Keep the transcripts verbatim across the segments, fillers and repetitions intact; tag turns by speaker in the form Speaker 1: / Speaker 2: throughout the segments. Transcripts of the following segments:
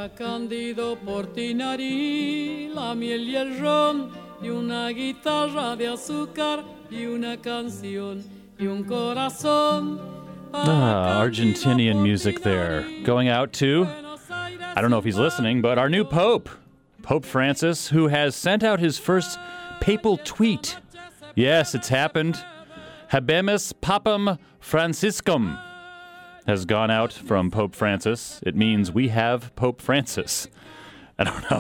Speaker 1: Cándido Portinari, la miel y el ron, y una guitarra de azúcar, y una canción, y un corazón.
Speaker 2: Ah, Argentinian music there. Going out to, I don't know if he's listening, but our new Pope, Pope Francis, who has sent out his first papal tweet. Yes, it's happened. Habemus Papam Franciscum has gone out from Pope Francis. It means we have Pope Francis. I don't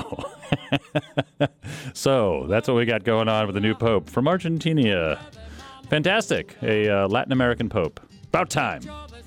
Speaker 2: know. So that's what we got going on with the new Pope from Argentina. Fantastic. A uh, Latin American Pope. About time.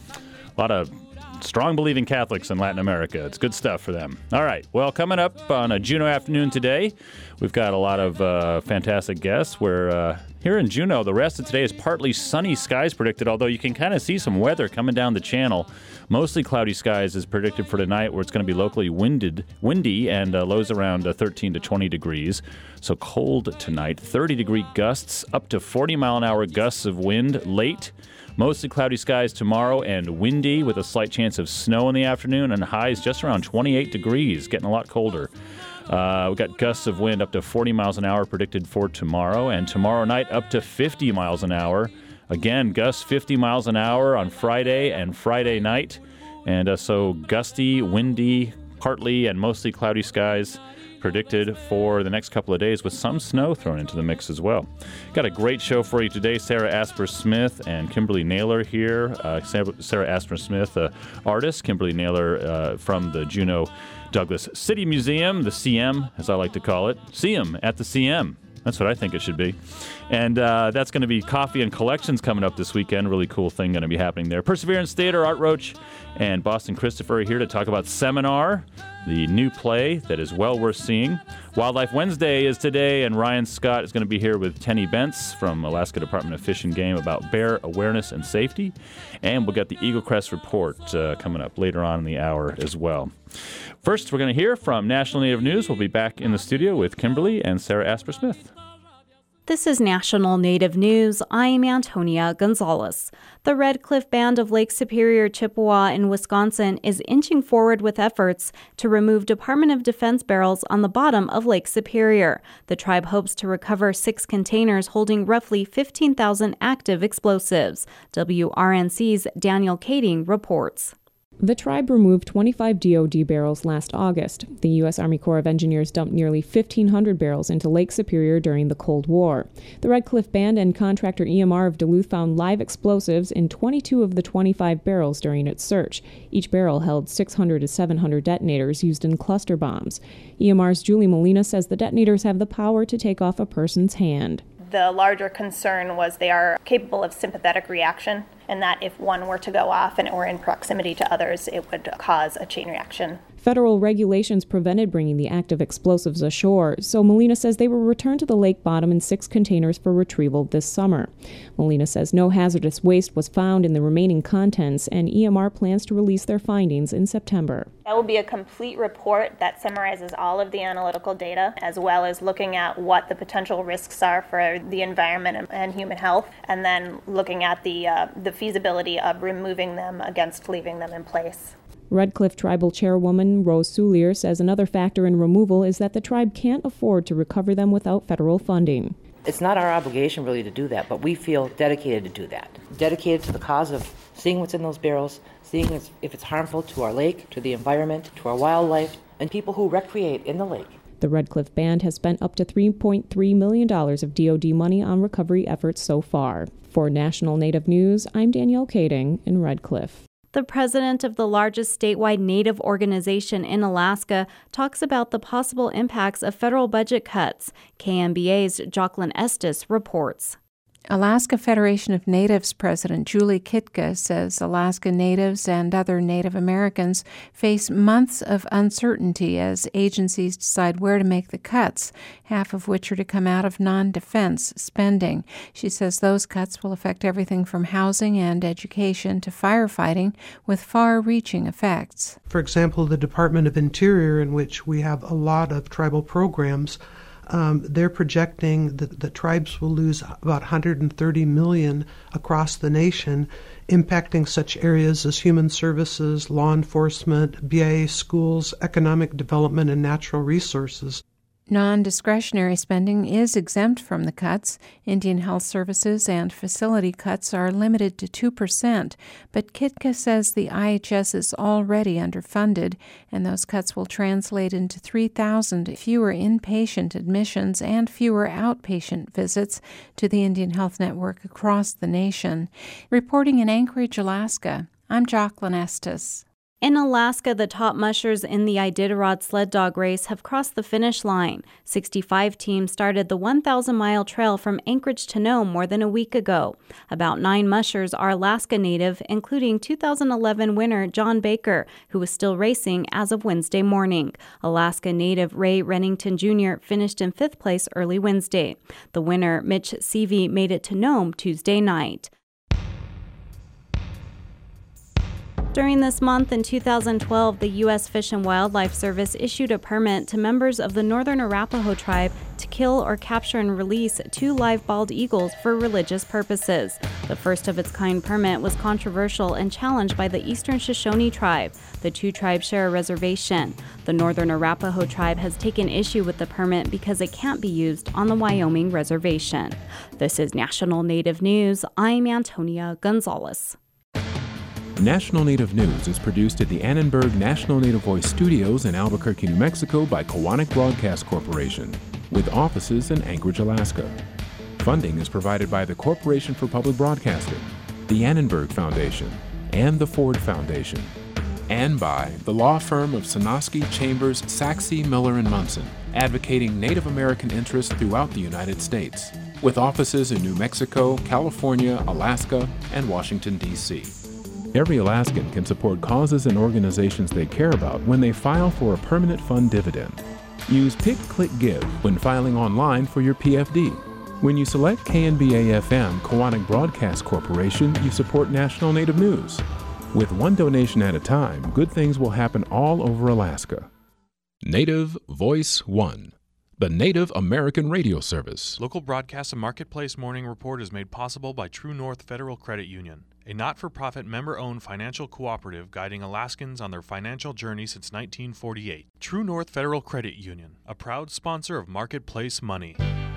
Speaker 2: A lot of strong believing Catholics in Latin America. It's good stuff for them. All right. Well, coming up on a Juneau afternoon today, we've got a lot of uh, fantastic guests. We're uh, here in Juneau. The rest of today is partly sunny skies predicted, although you can kind of see some weather coming down the channel. Mostly cloudy skies is predicted for tonight, where it's going to be locally winded, windy and uh, lows around uh, thirteen to twenty degrees. So cold tonight. thirty degree gusts, up to forty mile an hour gusts of wind late. Mostly cloudy skies tomorrow and windy with a slight chance of snow in the afternoon, and highs just around twenty-eight degrees, getting a lot colder. Uh, we've got gusts of wind up to forty miles an hour predicted for tomorrow, and tomorrow night up to fifty miles an hour. Again, gusts fifty miles an hour on Friday and Friday night. And uh, so gusty, windy, partly and mostly cloudy skies predicted for the next couple of days, with some snow thrown into the mix as well. Got a great show for you today. Sarah Asper-Smith and Kimberly Naylor here. Uh, Sarah Asper-Smith, uh, artist. Kimberly Naylor uh, from the Juneau Douglas City Museum, the C M, as I like to call it. See 'em at the C M. That's what I think it should be. And uh, that's going to be Coffee and Collections coming up this weekend. Really cool thing going to be happening there. Perseverance Theater, Art Roach, and Boston Christopher are here to talk about Seminar, the new play that is well worth seeing. Wildlife Wednesday is today, and Ryan Scott is going to be here with Tenny Bentz from Alaska Department of Fish and Game about bear awareness and safety. And we'll get the Eagle Crest Report uh, coming up later on in the hour as well. First, we're going to hear from National Native News. We'll be back in the studio with Kimberly and Sarah Asper-Smith.
Speaker 3: This is National Native News. I'm Antonia Gonzalez. The Red Cliff Band of Lake Superior, Chippewa in Wisconsin is inching forward with efforts to remove Department of Defense barrels on the bottom of Lake Superior. The tribe hopes to recover six containers holding roughly fifteen thousand active explosives. W R N C's Daniel Kading reports.
Speaker 4: The tribe removed twenty-five D O D barrels last August. The U S Army Corps of Engineers dumped nearly fifteen hundred barrels into Lake Superior during the Cold War. The Red Cliff Band and contractor E M R of Duluth found live explosives in twenty-two of the twenty-five barrels during its search. Each barrel held six hundred to seven hundred detonators used in cluster bombs. E M R's Julie Molina says the detonators have the power to take off a person's hand.
Speaker 5: The larger concern was they are capable of sympathetic reaction, and that if one were to go off and it were in proximity to others, it would cause a chain reaction.
Speaker 4: Federal regulations prevented bringing the active explosives ashore, so Molina says they were returned to the lake bottom in six containers for retrieval this summer. Molina says no hazardous waste was found in the remaining contents, and E M R plans to release their findings in September.
Speaker 5: That will be a complete report that summarizes all of the analytical data, as well as looking at what the potential risks are for the environment and human health, and then looking at the, uh, the feasibility of removing them against leaving them in place.
Speaker 4: Red Cliff Tribal Chairwoman Rose Soulier says another factor in removal is that the tribe can't afford to recover them without federal funding.
Speaker 6: It's not our obligation really to do that, but we feel dedicated to do that. Dedicated to the cause of seeing what's in those barrels, seeing if it's harmful to our lake, to the environment, to our wildlife, and people who recreate in the lake.
Speaker 4: The Red Cliff Band has spent up to three point three million dollars of D O D money on recovery efforts so far. For National Native News, I'm Danielle Kading in Red Cliff.
Speaker 3: The president of the largest statewide Native organization in Alaska talks about the possible impacts of federal budget cuts. K M B A's Jocelyn Estes reports.
Speaker 7: Alaska Federation of Natives President Julie Kitka says Alaska Natives and other Native Americans face months of uncertainty as agencies decide where to make the cuts, half of which are to come out of non-defense spending. She says those cuts will affect everything from housing and education to firefighting, with far-reaching effects.
Speaker 8: For example, the Department of Interior, in which we have a lot of tribal programs, Um, they're projecting that the tribes will lose about one hundred thirty million across the nation, impacting such areas as human services, law enforcement, B I A schools, economic development, and natural resources.
Speaker 7: Non-discretionary spending is exempt from the cuts. Indian Health Services and facility cuts are limited to two percent, but Kitka says the I H S is already underfunded, and those cuts will translate into three thousand fewer inpatient admissions and fewer outpatient visits to the Indian Health Network across the nation. Reporting in Anchorage, Alaska, I'm Jocelyn Estes.
Speaker 3: In Alaska, the top mushers in the Iditarod sled dog race have crossed the finish line. sixty-five teams started the one thousand mile trail from Anchorage to Nome more than a week ago. About nine mushers are Alaska native, including two thousand eleven winner John Baker, who was still racing as of Wednesday morning. Alaska native Ray Rennington Junior finished in fifth place early Wednesday. The winner, Mitch Seavey, made it to Nome Tuesday night. During this month in two thousand twelve, the U S Fish and Wildlife Service issued a permit to members of the Northern Arapaho tribe to kill or capture and release two live bald eagles for religious purposes. The first of its kind permit was controversial and challenged by the Eastern Shoshone tribe. The two tribes share a reservation. The Northern Arapaho tribe has taken issue with the permit because it can't be used on the Wyoming reservation. This is National Native News. I'm Antonia Gonzalez.
Speaker 9: National Native News is produced at the Annenberg National Native Voice Studios in Albuquerque, New Mexico by Koahnic Broadcast Corporation, with offices in Anchorage, Alaska. Funding is provided by the Corporation for Public Broadcasting, the Annenberg Foundation, and the Ford Foundation, and by the law firm of Sonosky, Chambers, Saxe, Miller and Munson, advocating Native American interests throughout the United States, with offices in New Mexico, California, Alaska, and Washington, D C Every Alaskan can support causes and organizations they care about when they file for a permanent fund dividend. Use Pick Click Give when filing online for your P F D. When you select K N B A F M Koahnic Broadcast Corporation, you support National Native News. With one donation at a time, good things will happen all over Alaska. Native Voice One, the Native American Radio Service.
Speaker 10: Local Broadcast and Marketplace Morning Report is made possible by True North Federal Credit Union, a not-for-profit member-owned financial cooperative guiding Alaskans on their financial journey since nineteen forty-eight. True North Federal Credit Union, a proud sponsor of Marketplace Money.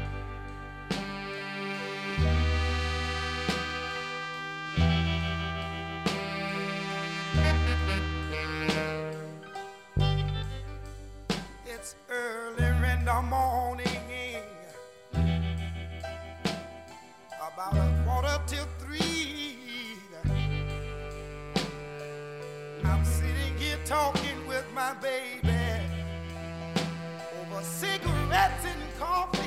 Speaker 11: It's early in the morning, about a quarter till three. I'm sitting here talking with my baby over cigarettes and coffee.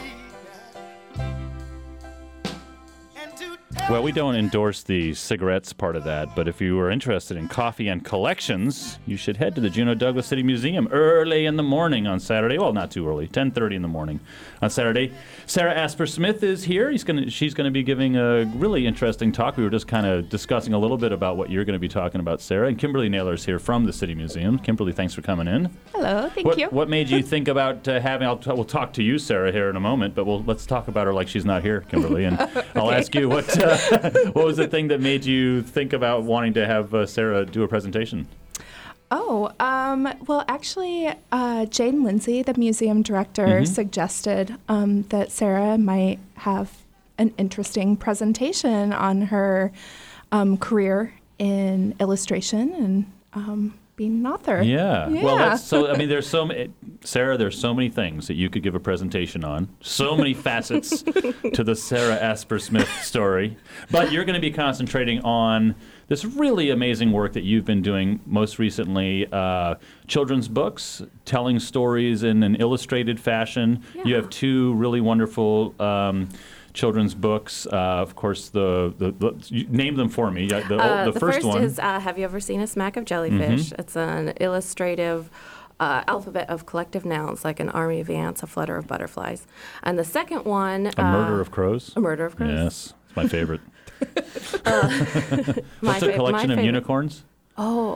Speaker 11: And to
Speaker 2: Well, we don't endorse the cigarettes part of that, but if you are interested in coffee and collections, you should head to the Juneau Douglas City Museum early in the morning on Saturday. Well, not too early, ten thirty in the morning on Saturday. Sarah Asper Smith is here. He's gonna, she's going to be giving a really interesting talk. We were just kind of discussing a little bit about what you're going to be talking about, Sarah. And Kimberly Naylor's here from the City Museum. Kimberly, thanks for coming in.
Speaker 12: Hello, thank
Speaker 2: what,
Speaker 12: you.
Speaker 2: What made you think about uh, having, I'll t- we'll talk to you, Sarah, here in a moment, but we'll, let's talk about her like she's not here, Kimberly. And okay. I'll ask you what... Uh, what was the thing that made you think about wanting to have uh, Sarah do a presentation?
Speaker 12: Oh, um, well, actually, uh, Jane Lindsay, the museum director, mm-hmm. suggested um, that Sarah might have an interesting presentation on her um, career in illustration and um, being an author.
Speaker 2: Yeah.
Speaker 12: yeah.
Speaker 2: Well, that's so, I mean, there's so many, Sarah, there's so many things that you could give a presentation on, so many facets to the Sarah Asper Smith story. But you're going to be concentrating on this really amazing work that you've been doing most recently, uh, children's books, telling stories in an illustrated fashion. Yeah. You have two really wonderful um, children's books. Uh, of course, the, the, the you name them for me. The,
Speaker 13: uh,
Speaker 2: the,
Speaker 13: the
Speaker 2: first,
Speaker 13: first
Speaker 2: one
Speaker 13: is uh, Have You Ever Seen a Smack of Jellyfish? Mm-hmm. It's an illustrative uh, alphabet of collective nouns, like an army of ants, a flutter of butterflies. And the second one...
Speaker 2: A
Speaker 13: uh,
Speaker 2: Murder of Crows?
Speaker 13: A Murder of Crows.
Speaker 2: Yes, it's my favorite.
Speaker 13: uh,
Speaker 2: What's
Speaker 13: my
Speaker 2: a collection
Speaker 13: fa-
Speaker 2: of unicorns?
Speaker 13: Oh,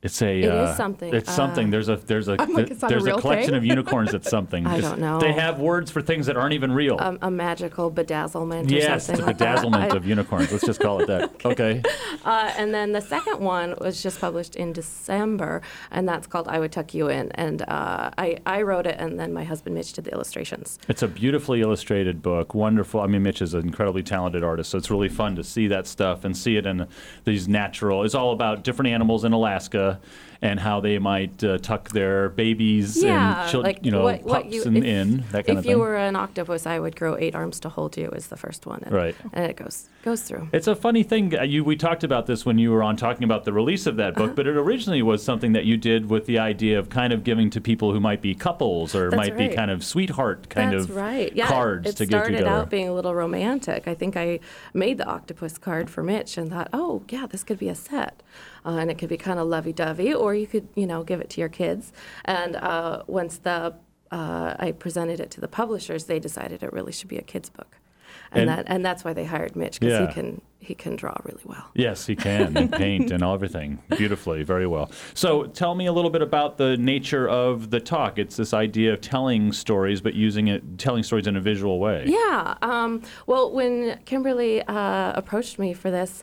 Speaker 2: It's a.
Speaker 13: It
Speaker 2: uh,
Speaker 13: is something.
Speaker 2: It's
Speaker 13: Uh,
Speaker 2: something. There's a there's a
Speaker 12: I'm like, is that a
Speaker 2: there's a,
Speaker 12: real
Speaker 2: collection
Speaker 12: thing?
Speaker 2: of unicorns that's something.
Speaker 13: I
Speaker 2: It's-
Speaker 13: don't know.
Speaker 2: They have words for things that aren't even real.
Speaker 13: Um, a magical bedazzlement or
Speaker 2: yes, the
Speaker 13: something like
Speaker 2: bedazzlement
Speaker 13: that.
Speaker 2: of unicorns. Let's just call it that. Okay.
Speaker 13: Uh, and then the second one was just published in December, and that's called I Would Tuck You In. And uh, I, I wrote it, and then my husband Mitch did the illustrations.
Speaker 2: It's a beautifully illustrated book. Wonderful. I mean, Mitch is an incredibly talented artist, so it's really fun to see that stuff and see it in these natural. It's all about different animals in Alaska and how they might uh, tuck their babies
Speaker 13: Yeah,
Speaker 2: and chil-
Speaker 13: like
Speaker 2: you know
Speaker 13: what, what
Speaker 2: pups
Speaker 13: you,
Speaker 2: and
Speaker 13: if,
Speaker 2: in that kind
Speaker 13: if
Speaker 2: of thing.
Speaker 13: you were an octopus, I would grow eight arms to hold you. Is the first one, and,
Speaker 2: Right.
Speaker 13: And it goes goes through.
Speaker 2: It's a funny thing. Uh, You, we talked about this when you were on talking about the release of that book,
Speaker 13: Uh-huh.
Speaker 2: but it originally was something that you did with the idea of kind of giving to people who might be couples or
Speaker 13: That's
Speaker 2: might
Speaker 13: right.
Speaker 2: be kind of sweetheart kind
Speaker 13: That's
Speaker 2: of
Speaker 13: right. Yeah,
Speaker 2: cards
Speaker 13: it
Speaker 2: to give
Speaker 13: started
Speaker 2: together.
Speaker 13: out being a little romantic. I think I made the octopus card for Mitch and thought, oh, yeah, this could be a set. Uh, and it could be kind of lovey-dovey, or you could, you know, give it to your kids. And uh, once the uh, I presented it to the publishers, they decided it really should be a kid's book. And,
Speaker 2: And-
Speaker 13: that and that's why they hired Mitch, because
Speaker 2: Yeah.
Speaker 13: he can he can draw really well.
Speaker 2: Yes, he can, and paint and everything beautifully, very well. So tell me a little bit about the nature of the talk. It's this idea of telling stories, but using it, telling stories in a visual way.
Speaker 13: Yeah. Um, well, when Kimberly uh, approached me for this,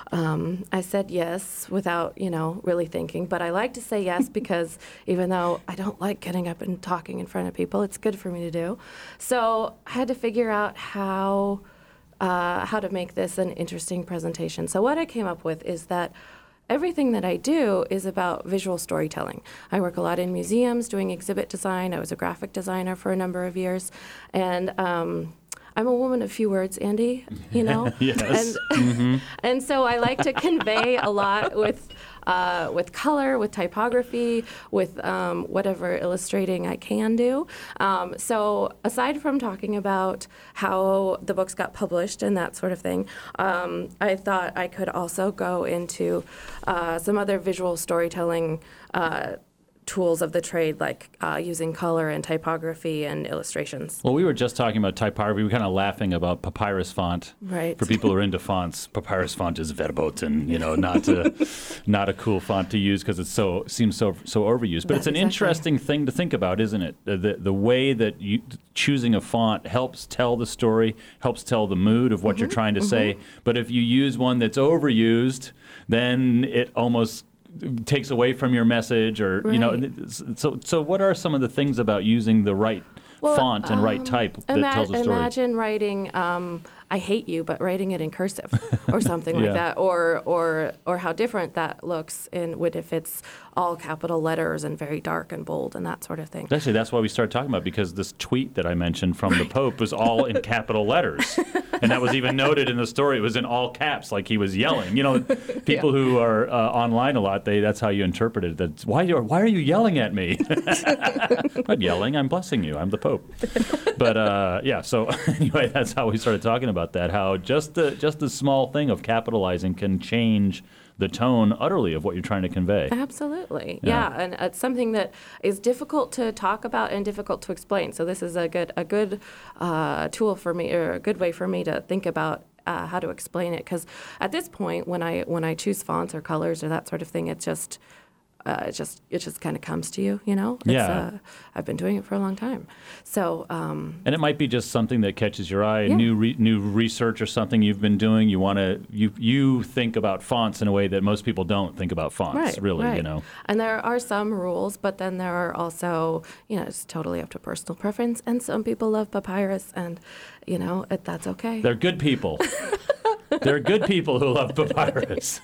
Speaker 13: um, I said yes without, you know, really thinking. But I like to say yes because even though I don't like getting up and talking in front of people, it's good for me to do. So I had to figure out how uh, how to make this an interesting presentation. So what I came up with is that everything that I do is about visual storytelling. I work a lot in museums doing exhibit design. I was a graphic designer for a number of years. And um, I'm a woman of few words, Andy, you know?
Speaker 2: Yes.
Speaker 13: And,
Speaker 2: Mhm.
Speaker 13: and so I like to convey a lot with uh, with color, with typography, with um, whatever illustrating I can do. Um, so aside from talking about how the books got published and that sort of thing, um, I thought I could also go into uh, some other visual storytelling uh, tools of the trade, like uh, using color and typography and illustrations.
Speaker 2: Well, we were just talking about typography. We were kind of laughing about papyrus font.
Speaker 13: Right.
Speaker 2: For people who are into fonts, papyrus font is verboten, you know, not a, not a cool font to use because it so seems so so overused. But
Speaker 13: That's
Speaker 2: it's an
Speaker 13: exactly.
Speaker 2: interesting thing to think about, isn't it? The the, the way that you, choosing a font helps tell the story, helps tell the mood of what
Speaker 13: Mm-hmm.
Speaker 2: you're trying to say. But if you use one that's overused, then it almost takes away from your message, or you know.
Speaker 13: Right.
Speaker 2: So so what are some of the things about using the right
Speaker 13: Well,
Speaker 2: font and right
Speaker 13: um,
Speaker 2: type that
Speaker 13: ima-
Speaker 2: tells a story?
Speaker 13: Imagine writing um, "I hate you," but writing it in cursive, or something
Speaker 2: Yeah.
Speaker 13: like that, or or or how different that looks in with if it's all capital letters and very dark and bold and that sort of thing.
Speaker 2: Actually, that's why we started talking about, because this tweet that I mentioned from the Pope was all in capital letters. And that was even noted in the story. It was in all caps, like he was yelling. You know, people who are uh, online a lot, they that's how you interpret it. That's, why, are, why are you yelling at me? I'm not yelling. I'm blessing you. I'm the Pope. But, uh, yeah, so anyway, that's how we started talking about that, how just the, just the small thing of capitalizing can change the tone utterly of what you're trying to convey.
Speaker 13: Absolutely,
Speaker 2: Yeah.
Speaker 13: yeah. and it's something that is difficult to talk about and difficult to explain. So this is a good a good uh, tool for me, or a good way for me to think about uh, how to explain it. Because at this point, when I when I choose fonts or colors or that sort of thing, it just uh, it just it just kind of comes to you, you know. It's,
Speaker 2: Yeah.
Speaker 13: Uh, I've been doing it for a long time, so. Um,
Speaker 2: And it might be just something that catches your eye,
Speaker 13: Yeah.
Speaker 2: new re- new research or something you've been doing. You want to you you think about fonts in a way that most people don't think about fonts.
Speaker 13: Right,
Speaker 2: really,
Speaker 13: right.
Speaker 2: you know.
Speaker 13: And there are some rules, but then there are also, you know, it's totally up to personal preference. And some people love papyrus, and, you know, it, that's okay.
Speaker 2: They're good people. They're good people who love papyrus.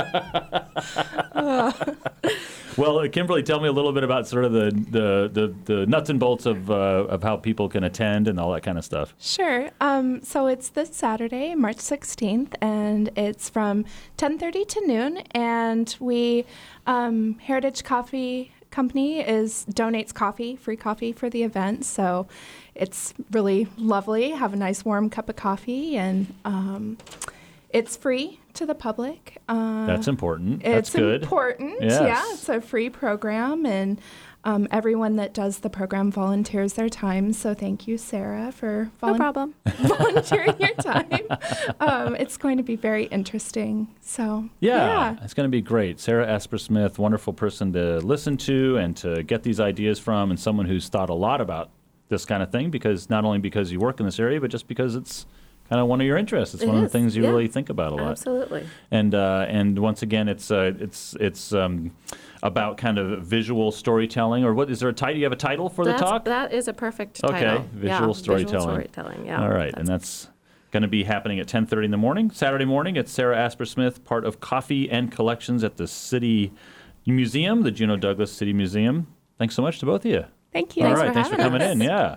Speaker 2: Well, uh, Kimberly, tell me a little bit about sort of the the, the, the nuts and bolts of uh, of how people can attend and all that kind of stuff.
Speaker 12: Sure. Um, so it's this Saturday, March sixteenth, and it's from ten thirty to noon. And we, um, Heritage Coffee Company is donates coffee, free coffee for the event. So it's really lovely. Have a nice warm cup of coffee, and um, it's free to the public. Uh,
Speaker 2: That's important. That's
Speaker 12: it's
Speaker 2: good.
Speaker 12: important.
Speaker 2: Yes.
Speaker 12: Yeah, it's a free program, and Um, everyone that does the program volunteers their time, so thank you, Sarah, for
Speaker 3: volu- no problem.
Speaker 12: volunteering your time. Um, it's going to be very interesting. So
Speaker 2: yeah,
Speaker 12: yeah.
Speaker 2: It's going to be great. Sarah Asper-Smith, wonderful person to listen to and to get these ideas from, and someone who's thought a lot about this kind of thing, because not only because you work in this area, but just because it's kind of one of your interests. It's
Speaker 13: it
Speaker 2: one
Speaker 13: is.
Speaker 2: of the things you
Speaker 13: yeah.
Speaker 2: really think about a lot.
Speaker 13: Absolutely.
Speaker 2: And uh, and once again, it's uh, it's it's um, about kind of visual storytelling, or what is there a title? You have a title for
Speaker 13: That's,
Speaker 2: the talk?
Speaker 13: That is a perfect
Speaker 2: okay.
Speaker 13: title.
Speaker 2: Visual
Speaker 13: yeah,
Speaker 2: storytelling.
Speaker 13: Visual storytelling. Yeah.
Speaker 2: All right,
Speaker 13: that's
Speaker 2: and that's going to be happening at ten thirty in the morning, Saturday morning. It's Sarah Asper-Smith, part of Coffee and Collections at the City Museum, the Juneau Douglas City Museum. Thanks so much to both of you.
Speaker 12: Thank you.
Speaker 2: All
Speaker 12: Thanks
Speaker 2: right,
Speaker 12: for
Speaker 2: thanks for
Speaker 12: having
Speaker 2: coming
Speaker 12: us.
Speaker 2: in. Yeah.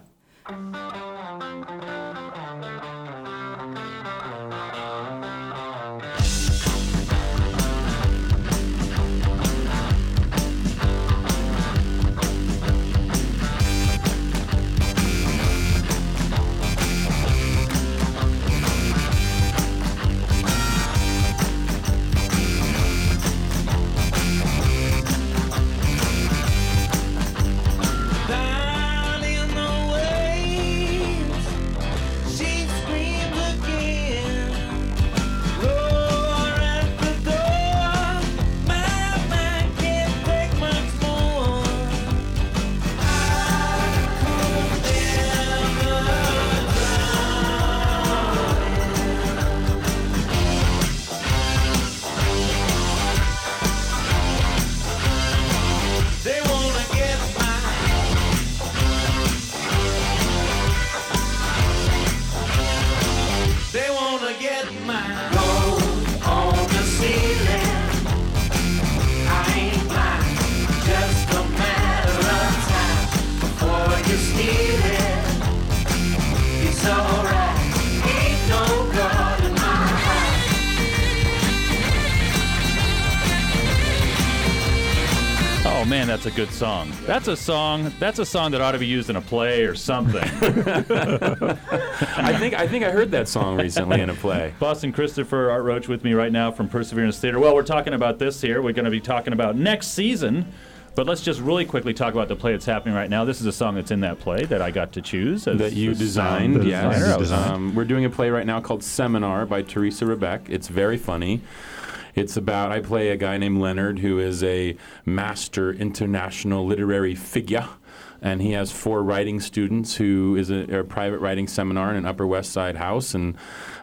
Speaker 11: Down in the waves, she screams again. Roar at the door, my mind can't take much more. I could never drown. They wanna get They wanna get mine. Go on the ceiling. I ain't blind. Just a matter of time before you steal it. It's alright. Ain't no God in my heart.
Speaker 2: Oh man, that's a good song. That's a song. That's a song that ought to be used in a play or something.
Speaker 14: I think I think I heard that song recently in a play.
Speaker 2: Boston Christopher, Art Roach with me right now from Perseverance Theater. Well, we're talking about this here. We're going to be talking about next season. But let's just really quickly talk about the play that's happening right now. This is a song that's in that play that I got to choose. As
Speaker 14: That you
Speaker 2: the
Speaker 14: designed,
Speaker 2: sound
Speaker 14: yes.
Speaker 2: designer. I was-
Speaker 14: Um, we're doing a play right now called Seminar by Teresa Rebeck. It's very funny. It's about, I play a guy named Leonard who is a master international literary figure. And he has four writing students who is a, a private writing seminar in an Upper West Side house. And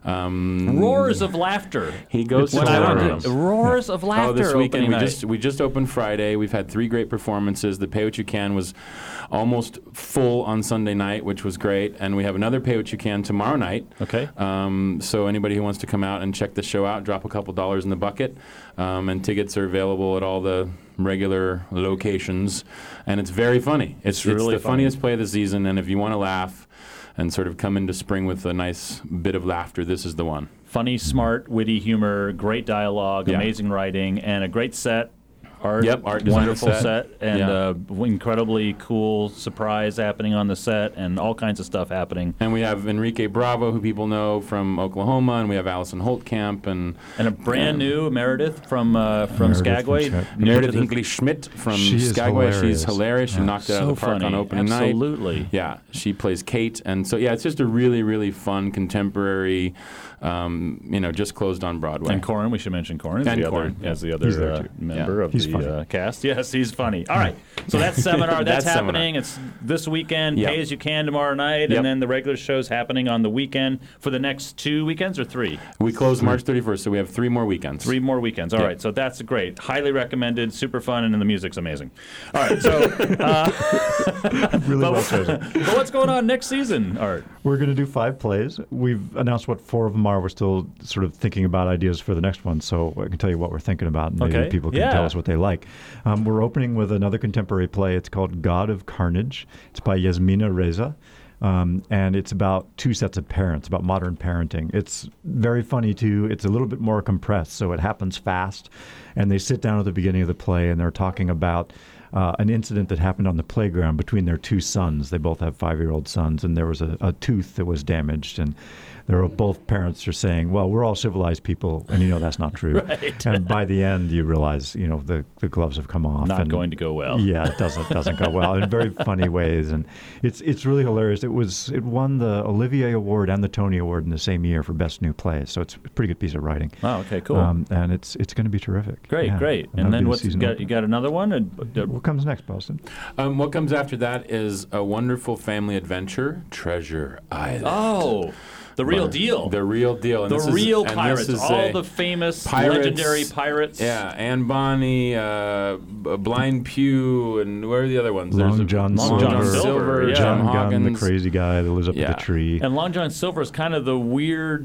Speaker 14: um,
Speaker 2: Roars of laughter.
Speaker 14: He goes
Speaker 2: When
Speaker 14: to
Speaker 2: I
Speaker 14: the
Speaker 2: went
Speaker 14: room.
Speaker 2: to- roars of laughter.
Speaker 14: Oh, this weekend
Speaker 2: opening
Speaker 14: we
Speaker 2: night.
Speaker 14: just we just opened Friday. We've had three great performances. The Pay What You Can was almost full on Sunday night, which was great. And we have another Pay What You Can tomorrow night.
Speaker 2: Okay.
Speaker 14: Um, so anybody who wants to come out and check the show out, drop a couple dollars in the bucket. Um, and tickets are available at all the regular locations. And it's very funny. It's,
Speaker 2: It's really
Speaker 14: the
Speaker 2: funny.
Speaker 14: funniest play of the season. And if you want to laugh and sort of come into spring with a nice bit of laughter, this is the one.
Speaker 2: Funny, smart, witty humor, great dialogue,
Speaker 14: Yeah.
Speaker 2: amazing writing, and a great set. Art,
Speaker 14: Yep, art design
Speaker 2: wonderful
Speaker 14: set.
Speaker 2: set, and
Speaker 14: Yeah.
Speaker 2: uh, incredibly cool surprise happening on the set, and all kinds of stuff happening.
Speaker 14: And we have Enrique Bravo, who people know from Oklahoma, and we have Allison Holtkamp, and
Speaker 2: And a brand new Meredith from uh, from
Speaker 15: Meredith from
Speaker 2: Skagway.
Speaker 15: Skag-
Speaker 14: Meredith Hinckley Schmidt from
Speaker 15: She is
Speaker 14: Skagway. She's
Speaker 15: hilarious.
Speaker 14: hilarious. She
Speaker 15: Yeah.
Speaker 14: knocked it out
Speaker 2: So
Speaker 14: of the park
Speaker 2: funny.
Speaker 14: on opening night.
Speaker 2: Absolutely.
Speaker 14: Yeah, she plays Kate, and so yeah, it's just a really, really fun contemporary. Um, you know, just closed on Broadway.
Speaker 2: And Corin, we should mention Corin as
Speaker 14: And
Speaker 2: the
Speaker 14: Corin,
Speaker 2: other,
Speaker 14: yeah.
Speaker 2: as the other
Speaker 15: He's there
Speaker 2: uh,
Speaker 15: too.
Speaker 2: member
Speaker 14: Yeah.
Speaker 2: of
Speaker 15: He's
Speaker 2: the
Speaker 15: funny.
Speaker 2: uh, cast. Yes, he's funny. All right, so that's seminar. That's,
Speaker 14: That's seminar.
Speaker 2: happening. It's this weekend.
Speaker 14: Yep.
Speaker 2: Pay as you can tomorrow night,
Speaker 14: Yep.
Speaker 2: and then the regular show's happening on the weekend for the next two weekends or three.
Speaker 14: We close March thirty-first, so we have three more weekends.
Speaker 2: Three more weekends. All
Speaker 14: Yep.
Speaker 2: right, so that's great. Highly recommended. Super fun, and the music's amazing. All right, so uh,
Speaker 15: Really
Speaker 2: but,
Speaker 15: well chosen.
Speaker 2: but what's going on next season, Art?
Speaker 15: We're going to do five plays. We've announced what four of them are. We're still sort of thinking about ideas for the next one, so I can tell you what we're thinking about, and maybe
Speaker 2: Okay.
Speaker 15: people can
Speaker 2: Yeah.
Speaker 15: tell us what they like. Um, we're opening with another contemporary play. It's called God of Carnage. It's by Yasmina Reza. Um, and it's about two sets of parents, about modern parenting. It's very funny, too. It's a little bit more compressed, so it happens fast. And they sit down at the beginning of the play, and they're talking about uh, an incident that happened on the playground between their two sons. They both have five-year-old sons, and there was a, a tooth that was damaged. And they're both parents are saying, well, we're all civilized people, and you know that's not true.
Speaker 2: Right.
Speaker 15: And by the end, you realize, you know, the, the gloves have come off.
Speaker 2: Not
Speaker 15: and,
Speaker 2: going to go well.
Speaker 15: Yeah, it doesn't doesn't go well in very funny ways, and it's it's really hilarious. It was it won the Olivier Award and the Tony Award in the same year for Best New Play, so it's a pretty good piece of writing.
Speaker 2: Oh, okay, cool.
Speaker 15: Um, and it's it's going to be terrific.
Speaker 2: Great,
Speaker 15: Yeah.
Speaker 2: great.
Speaker 15: And
Speaker 2: And
Speaker 15: that'll
Speaker 2: then
Speaker 15: be the
Speaker 2: what's you
Speaker 15: season
Speaker 2: got?
Speaker 15: opener.
Speaker 2: You got another one? And, uh,
Speaker 15: What comes next, Boston?
Speaker 14: Um, what comes after that is a wonderful family adventure, Treasure Island.
Speaker 2: Oh, the real
Speaker 14: But-
Speaker 2: deal.
Speaker 14: The real deal. And
Speaker 2: The
Speaker 14: this is-
Speaker 2: real
Speaker 14: and this
Speaker 2: pirates,
Speaker 14: is
Speaker 2: all
Speaker 14: a-
Speaker 2: the famous,
Speaker 14: pirates,
Speaker 2: legendary pirates.
Speaker 14: Yeah, Anne Bonny, uh, B- Blind Pew, and where are the other ones?
Speaker 15: Long
Speaker 14: There's a-
Speaker 15: John
Speaker 14: Long John
Speaker 15: Silver,
Speaker 14: Silver,
Speaker 2: yeah.
Speaker 14: Jim
Speaker 15: John Gunn, the
Speaker 14: Hawkins.
Speaker 15: crazy guy that lives up
Speaker 14: Yeah.
Speaker 15: at the tree.
Speaker 2: And Long John Silver is kind of the weird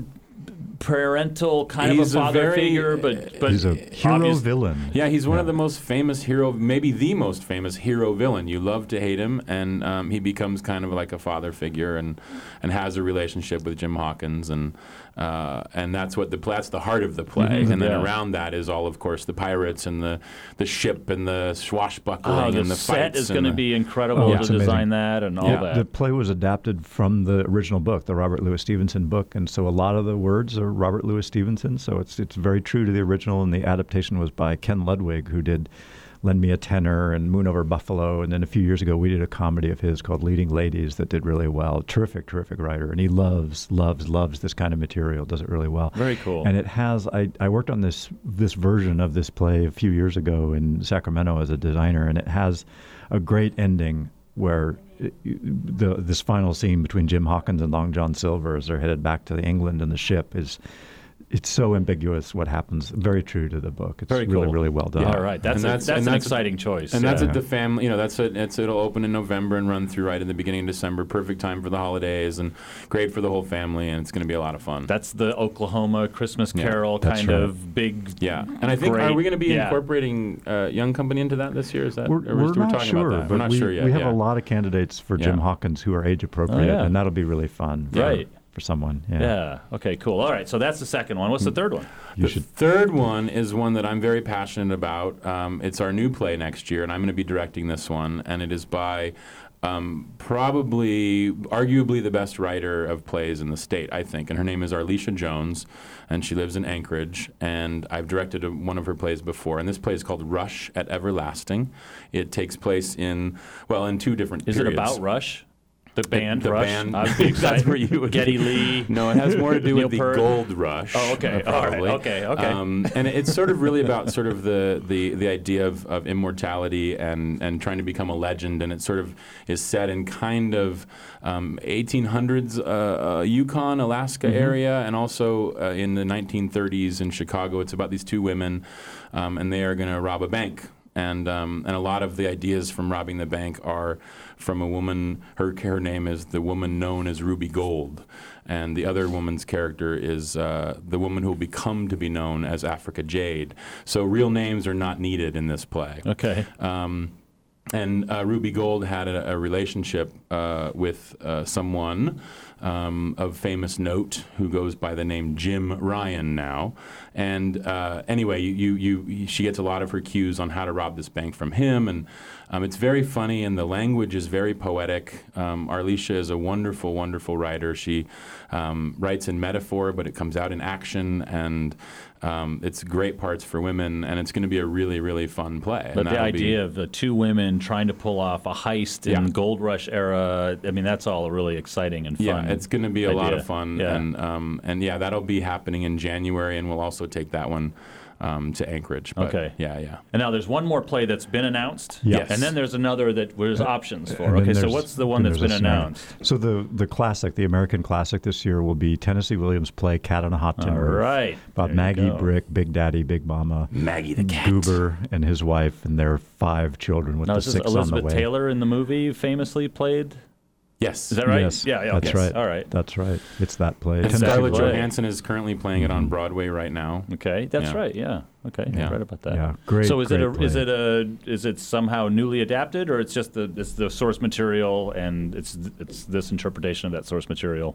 Speaker 2: parental kind
Speaker 14: He's
Speaker 2: of
Speaker 14: a
Speaker 2: a father
Speaker 14: very-
Speaker 2: figure, but but
Speaker 15: He's a hero
Speaker 2: obvious-
Speaker 15: villain.
Speaker 14: Yeah, he's one of the most famous hero, maybe the most famous hero villain. You love to hate him, and um, he becomes kind of like a father figure, and and has a relationship with Jim Hawkins, and uh, and that's what the that's the heart of the play.
Speaker 2: Mhm,
Speaker 14: and then
Speaker 2: yeah.
Speaker 14: around that is all, of course, the pirates and the the ship and the swashbuckling
Speaker 2: Oh, the
Speaker 14: and the
Speaker 2: set
Speaker 14: fights.
Speaker 2: is
Speaker 14: and
Speaker 2: going to
Speaker 14: the-
Speaker 2: be incredible
Speaker 15: Oh,
Speaker 2: to
Speaker 15: it's
Speaker 2: design
Speaker 15: amazing.
Speaker 2: that and all
Speaker 14: Yeah.
Speaker 2: that.
Speaker 15: The play was adapted from the original book, the Robert Louis Stevenson book, and so a lot of the words are Robert Louis Stevenson. So it's it's very true to the original, and the adaptation was by Ken Ludwig, who did Lend Me a Tenor and Moon Over Buffalo, and then a few years ago we did a comedy of his called Leading Ladies that did really well. Terrific, terrific writer, and he loves, loves, loves this kind of material. Does it really well.
Speaker 2: Very cool.
Speaker 15: And it has. I, I worked on this this version of this play a few years ago in Sacramento as a designer, and it has a great ending where it, the this final scene between Jim Hawkins and Long John Silver as they're headed back to the England in the ship is. It's so ambiguous what happens. Very true to the book. It's
Speaker 2: Very
Speaker 15: really,
Speaker 2: cool.
Speaker 15: really well done.
Speaker 2: Yeah, all right. That's,
Speaker 14: And
Speaker 2: a,
Speaker 14: that's-
Speaker 2: that's,
Speaker 14: and
Speaker 2: an
Speaker 14: that's-
Speaker 2: exciting choice.
Speaker 14: And that's
Speaker 2: yeah.
Speaker 14: at the family, you know, that's a, it's it'll open in November and run through right in the beginning of December. Perfect time for the holidays and great for the whole family, and it's going to be a lot of fun.
Speaker 2: That's the Oklahoma Christmas
Speaker 14: Yeah,
Speaker 2: Carol
Speaker 15: that's
Speaker 2: kind
Speaker 15: right.
Speaker 2: of big.
Speaker 14: Yeah, and I think
Speaker 2: great-
Speaker 14: are we going to be
Speaker 2: yeah.
Speaker 14: incorporating uh, Young Company into that this year? Is that
Speaker 15: We're,
Speaker 14: or
Speaker 15: we're not
Speaker 14: talking
Speaker 15: sure,
Speaker 14: about that?
Speaker 15: but
Speaker 14: We're not
Speaker 15: we,
Speaker 14: sure yet.
Speaker 15: we have
Speaker 14: yeah.
Speaker 15: a lot of candidates for Jim
Speaker 14: Yeah.
Speaker 15: Hawkins who are age appropriate,
Speaker 2: Oh, yeah.
Speaker 15: and that'll be really fun. for-
Speaker 2: Right.
Speaker 15: For someone. Yeah.
Speaker 2: Yeah. Okay. Cool. All right. So that's the second one. What's the third one?
Speaker 15: You
Speaker 14: the
Speaker 15: should.
Speaker 14: third one is one that I'm very passionate about. Um, it's our new play next year, and I'm going to be directing this one, and it is by um, probably, arguably the best writer of plays in the state, I think, and her name is Arlisha Jones, and she lives in Anchorage, and I've directed a, one of her plays before, and this play is called Rush at Everlasting. It takes place in, well, in two different
Speaker 2: Is
Speaker 14: periods.
Speaker 2: it about Rush? The band
Speaker 14: the
Speaker 2: Rush?
Speaker 14: band-
Speaker 2: I'd be
Speaker 14: that's
Speaker 2: excited.
Speaker 14: where you would
Speaker 2: Geddy
Speaker 14: be.
Speaker 2: Lee.
Speaker 14: No, it has more to do
Speaker 2: Neil
Speaker 14: with the
Speaker 2: Peart.
Speaker 14: gold rush.
Speaker 2: Oh, okay.
Speaker 14: uh,
Speaker 2: All right.
Speaker 14: probably.
Speaker 2: Okay. Okay.
Speaker 14: Um, and it's sort of really about sort of the, the, the idea of, of immortality and, and trying to become a legend. And it sort of is set in kind of um, eighteen hundreds uh, uh, Yukon, Alaska
Speaker 2: Mm-hmm.
Speaker 14: area, and also uh, in the nineteen thirties in Chicago. It's about these two women, um, and they are going to rob a bank. And um, and a lot of the ideas from robbing the bank are from a woman. Her her name is the woman known as Ruby Gold, and the other woman's character is uh, the woman who will become to be known as Africa Jade. So real names are not needed in this play.
Speaker 2: Okay.
Speaker 14: Um, and uh, Ruby Gold had a, a relationship uh, with uh, someone um, of famous note who goes by the name Jim Ryan now. And uh, anyway, you, you, you, she gets a lot of her cues on how to rob this bank from him. And um, it's very funny, and the language is very poetic. Um, Arlisha is a wonderful, wonderful writer. She um, writes in metaphor, but it comes out in action. And um, it's great parts for women, and it's going to be a really, really fun play.
Speaker 2: But
Speaker 14: And
Speaker 2: the
Speaker 14: that'll
Speaker 2: idea
Speaker 14: be,
Speaker 2: of the two women trying to pull off a heist in
Speaker 14: Yeah.
Speaker 2: Gold Rush era, I mean, that's all really exciting and fun.
Speaker 14: yeah, it's going to be a lot
Speaker 2: idea.
Speaker 14: of fun,
Speaker 2: Yeah.
Speaker 14: and um, and yeah, that'll be happening in January, and we'll also take that one um, to Anchorage. But
Speaker 2: Okay.
Speaker 14: Yeah, yeah.
Speaker 2: And now there's one more play that's been announced.
Speaker 15: Yes.
Speaker 2: And then there's another that there's options for.
Speaker 15: And then
Speaker 2: Okay, so
Speaker 15: there's-
Speaker 2: what's the one
Speaker 15: then
Speaker 2: that's
Speaker 15: there's
Speaker 2: been
Speaker 15: a scenario.
Speaker 2: announced?
Speaker 15: So the the classic, the American classic this year will be Tennessee Williams' play Cat on a Hot Tin
Speaker 2: All
Speaker 15: Roof.
Speaker 2: right.
Speaker 15: About
Speaker 2: There you
Speaker 15: Maggie
Speaker 2: go.
Speaker 15: Brick, Big Daddy, Big Mama,
Speaker 14: Maggie the cat.
Speaker 15: Goober and his wife and their five children with
Speaker 2: Now,
Speaker 15: the
Speaker 2: is this
Speaker 15: six on the
Speaker 2: Elizabeth
Speaker 15: way.
Speaker 2: Taylor in the movie famously played?
Speaker 14: Yes.
Speaker 2: Is that right?
Speaker 15: Yes,
Speaker 2: Yeah, yeah.
Speaker 15: that's
Speaker 2: okay.
Speaker 15: right.
Speaker 2: All right.
Speaker 15: That's right. It's that play.
Speaker 14: And
Speaker 2: It's that
Speaker 14: Scarlett
Speaker 2: play.
Speaker 14: Johansson is currently playing it on Broadway right now.
Speaker 2: Okay, that's
Speaker 14: Yeah.
Speaker 2: right. Yeah. Okay, I
Speaker 14: Yeah.
Speaker 2: read about that.
Speaker 15: Yeah, great,
Speaker 2: So is it a,
Speaker 15: great
Speaker 2: is
Speaker 15: play.
Speaker 2: it a is it somehow newly adapted, or it's just the it's the source material and it's it's this interpretation of that source material?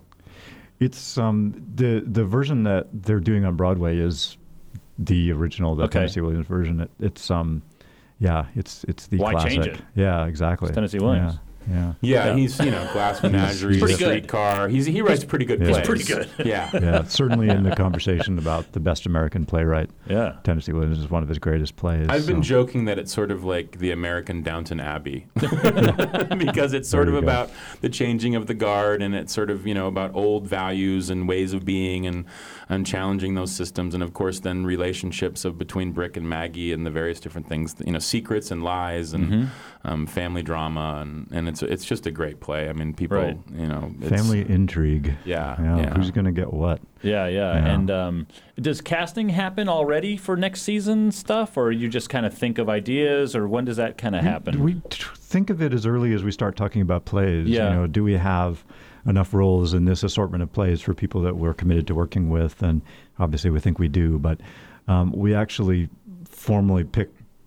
Speaker 15: It's um the the version that they're doing on Broadway is the original, the
Speaker 2: Okay.
Speaker 15: Tennessee Williams version. It, it's um yeah, it's it's the
Speaker 2: Why
Speaker 15: classic.
Speaker 2: change it?
Speaker 15: Yeah, exactly.
Speaker 2: It's Tennessee Williams.
Speaker 15: Yeah.
Speaker 14: Yeah,
Speaker 2: Yeah.
Speaker 14: he's, you know, Glass Menagerie,
Speaker 2: pretty good.
Speaker 14: Streetcar. He's, he writes pretty good
Speaker 15: Yeah.
Speaker 14: plays.
Speaker 15: He's
Speaker 2: pretty good.
Speaker 14: Yeah.
Speaker 15: Yeah, certainly in the conversation about the best American playwright.
Speaker 2: Yeah.
Speaker 15: Tennessee Williams is one of his greatest plays.
Speaker 14: I've been
Speaker 15: so.
Speaker 14: joking that it's sort of like the American Downton Abbey because it's sort
Speaker 15: There
Speaker 14: of
Speaker 15: you go.
Speaker 14: about the changing of the guard, and it's sort of, you know, about old values and ways of being and, and challenging those systems, and of course then relationships of between Brick and Maggie and the various different things, you know, secrets and lies and
Speaker 2: Mhm.
Speaker 14: um, family drama, and, and it's it's just a great play. I mean, people,
Speaker 2: Right.
Speaker 14: you know, it's,
Speaker 15: Family intrigue.
Speaker 14: Yeah,
Speaker 15: Yeah,
Speaker 14: yeah.
Speaker 15: who's going to get what?
Speaker 2: Yeah, yeah.
Speaker 15: Yeah.
Speaker 2: And um, does casting happen already for next season stuff, or you just kind of think of ideas, or when does that kind of happen?
Speaker 15: We t- think of it as early as we start talking about plays.
Speaker 2: Yeah.
Speaker 15: You know, do we have enough roles in this assortment of plays for people that we're committed to working with? And obviously we think we do, but um, we actually formally pick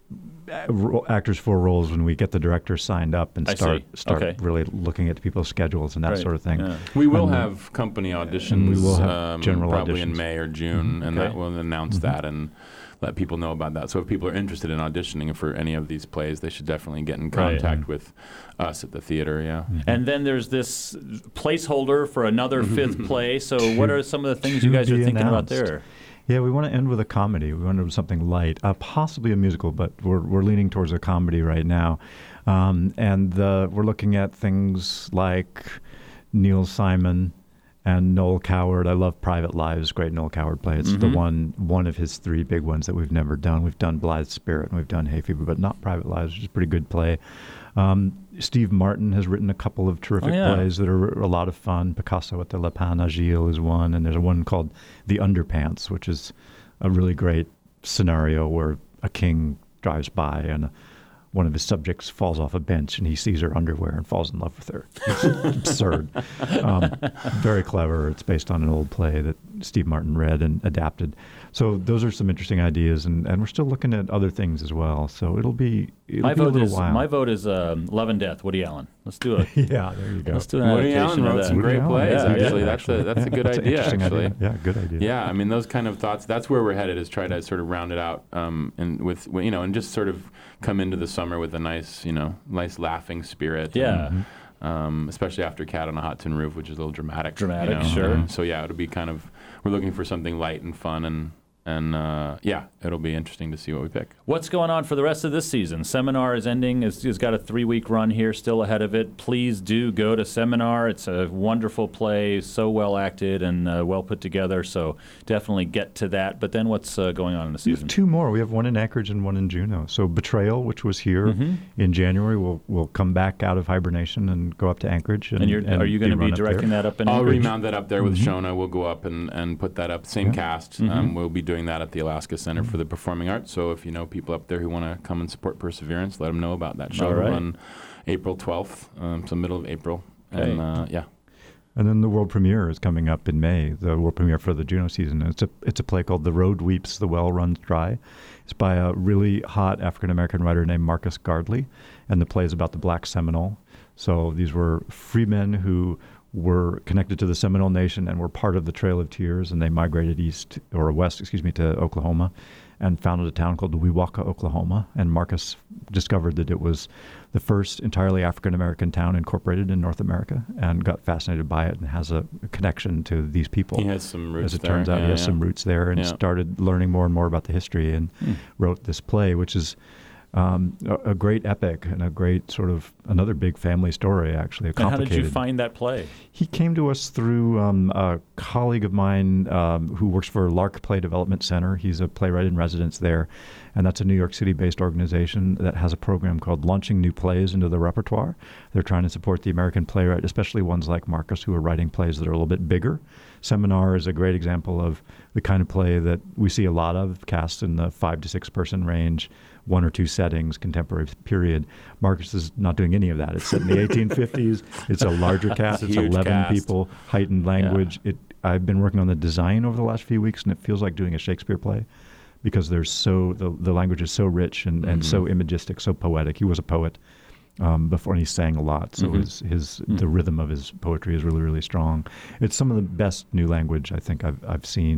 Speaker 15: a- ro- actors for roles when we get the director signed up and
Speaker 2: I
Speaker 15: start
Speaker 2: see.
Speaker 15: start
Speaker 2: Okay.
Speaker 15: really looking at people's schedules and that
Speaker 2: Right.
Speaker 15: sort of thing.
Speaker 2: Yeah.
Speaker 14: We will
Speaker 15: And, uh,
Speaker 14: have company auditions
Speaker 15: and we will have
Speaker 14: um,
Speaker 15: general
Speaker 14: probably in
Speaker 15: auditions.
Speaker 14: May or June, and
Speaker 2: Okay.
Speaker 14: that will announce that and let people know about that. So if people are interested in auditioning for any of these plays, they should definitely get in
Speaker 2: Right.
Speaker 14: contact with us at the theater, yeah.
Speaker 2: And then there's this placeholder for another fifth play. So what are some of the things
Speaker 15: To
Speaker 2: you guys are
Speaker 15: be
Speaker 2: thinking about
Speaker 15: announced.
Speaker 2: there?
Speaker 15: Yeah, we want to end with a comedy. We want to do something light, uh, possibly a musical, but we're we're leaning towards a comedy right now. Um, and the, we're looking at things like Neil Simon and Noel Coward. I love Private Lives, great Noel Coward play. It's the
Speaker 2: Mhm.
Speaker 15: one one of his three big ones that we've never done. We've done Blithe Spirit and we've done Hay Fever, but not Private Lives, which is a pretty good play. Um, Steve Martin has written a couple of terrific
Speaker 2: Oh, yeah.
Speaker 15: plays that are a lot of fun. Picasso at the Le Pan Agile is one, and there's one called The Underpants, which is a really great scenario where a king drives by and one of his subjects falls off a bench and he sees her underwear and falls in love with her. It's absurd. Um, very clever. It's based on an old play that Steve Martin read and adapted. So those are some interesting ideas, and, and we're still looking at other things as well. So it'll be, it'll
Speaker 2: My
Speaker 15: be a
Speaker 2: vote
Speaker 15: little
Speaker 2: is
Speaker 15: while.
Speaker 2: my vote is um, Love and Death, Woody Allen. Let's do it.
Speaker 15: Yeah, there you go.
Speaker 2: Let's do an
Speaker 14: Woody
Speaker 2: adaptation
Speaker 14: Allen
Speaker 2: of
Speaker 14: wrote
Speaker 2: that.
Speaker 14: some great
Speaker 15: Allen,
Speaker 14: plays,
Speaker 2: yeah,
Speaker 14: actually.
Speaker 2: yeah.
Speaker 14: That's a that's a good
Speaker 15: That's an
Speaker 14: idea,
Speaker 15: interesting
Speaker 14: actually.
Speaker 15: idea. Yeah, good idea.
Speaker 14: Yeah, I mean those kind of thoughts. That's where we're headed. Is try to sort of round it out, um, and with you know, and just sort of come into the summer with a nice, you know, nice laughing spirit.
Speaker 2: Yeah.
Speaker 14: And, um, especially after Cat on a Hot Tin Roof, which is a little dramatic. you
Speaker 2: Dramatic,
Speaker 14: know,
Speaker 2: sure.
Speaker 14: um, so yeah, it'll be kind of we're looking for something light and fun, and and uh, yeah, it'll be interesting to see what we pick.
Speaker 2: What's going on for the rest of this season? Seminar is ending. It's, it's got a three-week run here still ahead of it. Please do go to Seminar. It's a wonderful play, so well acted and uh, well put together. So definitely get to that. But then what's uh, going on in the
Speaker 15: We have
Speaker 2: season?
Speaker 15: two more. We have one in Anchorage and one in Juneau. So Betrayal, which was here
Speaker 2: Mhm.
Speaker 15: in January, will will come back out of hibernation and go up to Anchorage. And,
Speaker 2: And you're, are you going to be
Speaker 15: run up there.
Speaker 2: directing that up in
Speaker 14: I'll
Speaker 2: Anchorage?
Speaker 14: remount that up there with
Speaker 15: Mhm.
Speaker 14: Shona. We'll go up and, and put that up. Same
Speaker 15: Yeah.
Speaker 14: cast.
Speaker 2: Mhm.
Speaker 14: Um, we'll be doing that at the Alaska Center for the Performing Arts. So if you know people up there who want to come and support Perseverance, let them know about that show
Speaker 2: All right.
Speaker 14: on April twelfth, um, so middle of April.
Speaker 2: Okay.
Speaker 14: And uh, yeah.
Speaker 15: And then the world premiere is coming up in May. The world premiere for the Juneau season. It's a it's a play called The Road Weeps, The Well Runs Dry. It's by a really hot African American writer named Marcus Gardley, and the play is about the Black Seminole. So these were free men who were connected to the Seminole Nation and were part of the Trail of Tears, and they migrated east or west, excuse me, to Oklahoma, and founded a town called Weewaka, Oklahoma. And Marcus discovered that it was the first entirely African American town incorporated in North America, and got fascinated by it and has a connection to these people.
Speaker 14: He has some roots
Speaker 15: As it
Speaker 14: there.
Speaker 15: turns out,
Speaker 14: Yeah,
Speaker 15: he has
Speaker 14: yeah.
Speaker 15: some roots there, and
Speaker 14: Yeah.
Speaker 15: started learning more and more about the history, and
Speaker 2: Hmm.
Speaker 15: wrote this play, which is um, a, a great epic and a great sort of another big family story, actually. A
Speaker 2: And how did
Speaker 15: complicated.
Speaker 2: you find that play?
Speaker 15: He came to us through um, a colleague of mine um, who works for Lark Play Development Center. He's a playwright in residence there, and that's a New York City-based organization that has a program called Launching New Plays into the Repertoire. They're trying to support the American playwright, especially ones like Marcus, who are writing plays that are a little bit bigger. Seminar is a great example of the kind of play that we see a lot of, cast in the five to six person range, one or two settings, contemporary period. Marcus is not doing any of that. It's set in the eighteen fifties. It's a larger cast.
Speaker 14: It's a
Speaker 15: It's
Speaker 14: huge
Speaker 15: eleven
Speaker 14: cast.
Speaker 15: people, heightened language. It. I've been working on the design over the last few weeks, and it feels like doing a Shakespeare play because there's so the, the language is so rich and, and so imagistic, so poetic. He was a poet um, before, and he sang a lot, so
Speaker 2: Mhm.
Speaker 15: his his
Speaker 2: Mm.
Speaker 15: the rhythm of his poetry is really really strong. It's some of the best new language I think I've I've seen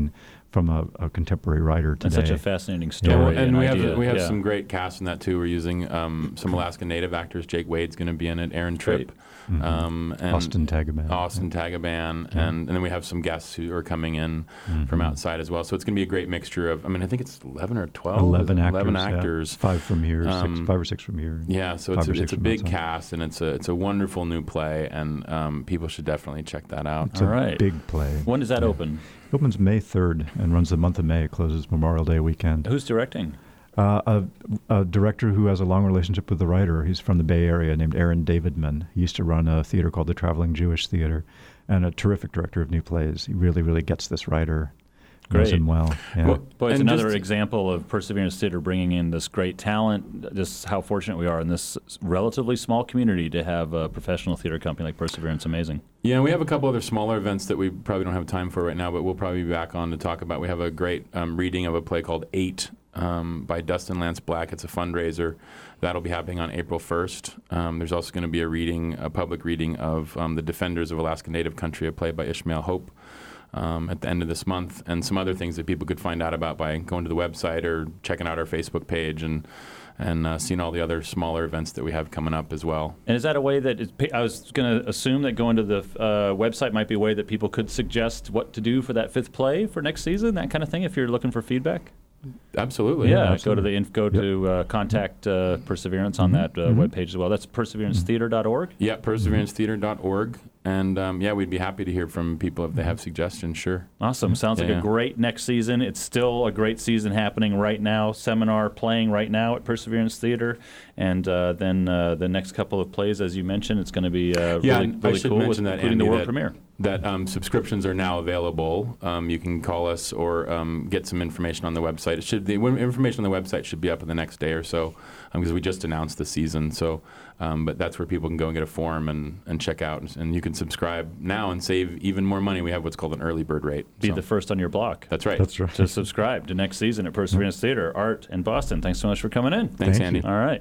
Speaker 15: from a, a contemporary writer today.
Speaker 2: That's such a fascinating story.
Speaker 14: Yeah, and,
Speaker 2: and
Speaker 14: we
Speaker 2: idea.
Speaker 14: have we have
Speaker 2: yeah.
Speaker 14: some great cast in that too. We're using um, some Alaska Native actors. Jake Wade's going to be in it. Aaron Tripp.
Speaker 15: Mm-hmm.
Speaker 14: Um, and
Speaker 15: Austin Tagaban.
Speaker 14: Austin Tagaban.
Speaker 15: Yeah.
Speaker 14: And, and then we have some guests who are coming in
Speaker 15: mm-hmm.
Speaker 14: from outside as well. So it's going to be a great mixture of, I mean, I think it's eleven or twelve.
Speaker 15: eleven actors.
Speaker 14: eleven actors.
Speaker 15: Yeah. Five from here,
Speaker 14: um,
Speaker 15: six, five or six from here.
Speaker 14: Yeah, so it's a, it's a big outside. cast, and it's a it's a wonderful new play, and um, people should definitely check that out.
Speaker 15: It's
Speaker 2: All
Speaker 15: a
Speaker 2: right.
Speaker 15: big play.
Speaker 2: When does that
Speaker 15: yeah.
Speaker 2: open?
Speaker 15: It opens May third and runs the month of May. It closes Memorial Day weekend.
Speaker 2: Who's directing?
Speaker 15: Uh, a, a director who has a long relationship with the writer. He's from the Bay Area, named Aaron Davidman. He used to run a theater called the Traveling Jewish Theater, and a terrific director of new plays. He really, really gets this writer.
Speaker 2: Great.
Speaker 15: Knows him well. Yeah.
Speaker 2: Well, boy, it's
Speaker 14: And
Speaker 2: another
Speaker 14: just-
Speaker 2: example of Perseverance Theater bringing in this great talent. Just how fortunate we are in this relatively small community to have a professional theater company like Perseverance. Amazing.
Speaker 14: Yeah, we have a couple other smaller events that we probably don't have time for right now, but we'll probably be back on to talk about. We have a great um, reading of a play called Eight um, by Dustin Lance Black. It's a fundraiser. That'll be happening on April first. Um, there's also going to be a reading, a public reading of um, The Defenders of Alaska Native Country, a play by Ishmael Hope. Um, at the end of this month, and some other things that people could find out about by going to the website or checking out our Facebook page and and uh, seeing all the other smaller events that we have coming up as well.
Speaker 2: And is that a way that it's, I was going to assume that going to the uh, website might be a way that people could suggest what to do for that fifth play for next season, that kind of thing, if you're looking for feedback?
Speaker 14: Absolutely.
Speaker 2: Yeah,
Speaker 14: yeah
Speaker 2: go
Speaker 14: absolutely.
Speaker 2: to the inf- go
Speaker 15: Yep.
Speaker 2: to uh, contact uh, Perseverance on that uh,
Speaker 15: Mhm.
Speaker 2: webpage as well. That's perseverance theater dot org.
Speaker 14: Yeah, perseverance theater dot org. And um, yeah, we'd be happy to hear from people if they have suggestions, sure.
Speaker 2: Awesome. Sounds like
Speaker 14: Yeah.
Speaker 2: a great next season. It's still a great season happening right now. Seminar playing right now at Perseverance Theater. And uh, then uh, the next couple of plays, as you mentioned, it's going to be uh,
Speaker 14: Yeah,
Speaker 2: really,
Speaker 14: and I
Speaker 2: really
Speaker 14: should
Speaker 2: cool, with,
Speaker 14: mention that,
Speaker 2: including
Speaker 14: Andy,
Speaker 2: the world
Speaker 14: that,
Speaker 2: premiere.
Speaker 14: that um, subscriptions are now available. Um, you can call us or um, get some information on the website. It should the information on the website should be up in the next day or so because um, we just announced the season. So, um, but that's where people can go and get a form and, and check out, and, and you can subscribe now and save even more money. We have what's called an early bird rate.
Speaker 2: Be
Speaker 14: so.
Speaker 2: the first on your block.
Speaker 14: That's right.
Speaker 15: That's right.
Speaker 2: To subscribe to next season at Perseverance Theater. Art in Boston, thanks so much for coming in.
Speaker 14: Thanks,
Speaker 15: Thank
Speaker 14: Andy.
Speaker 15: you.
Speaker 2: All right.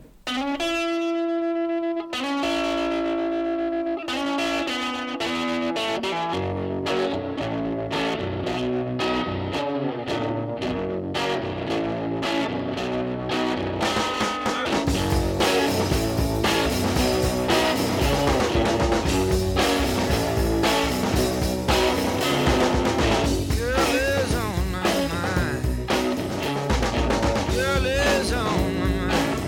Speaker 11: Girl is on my mind. Girl is on my mind.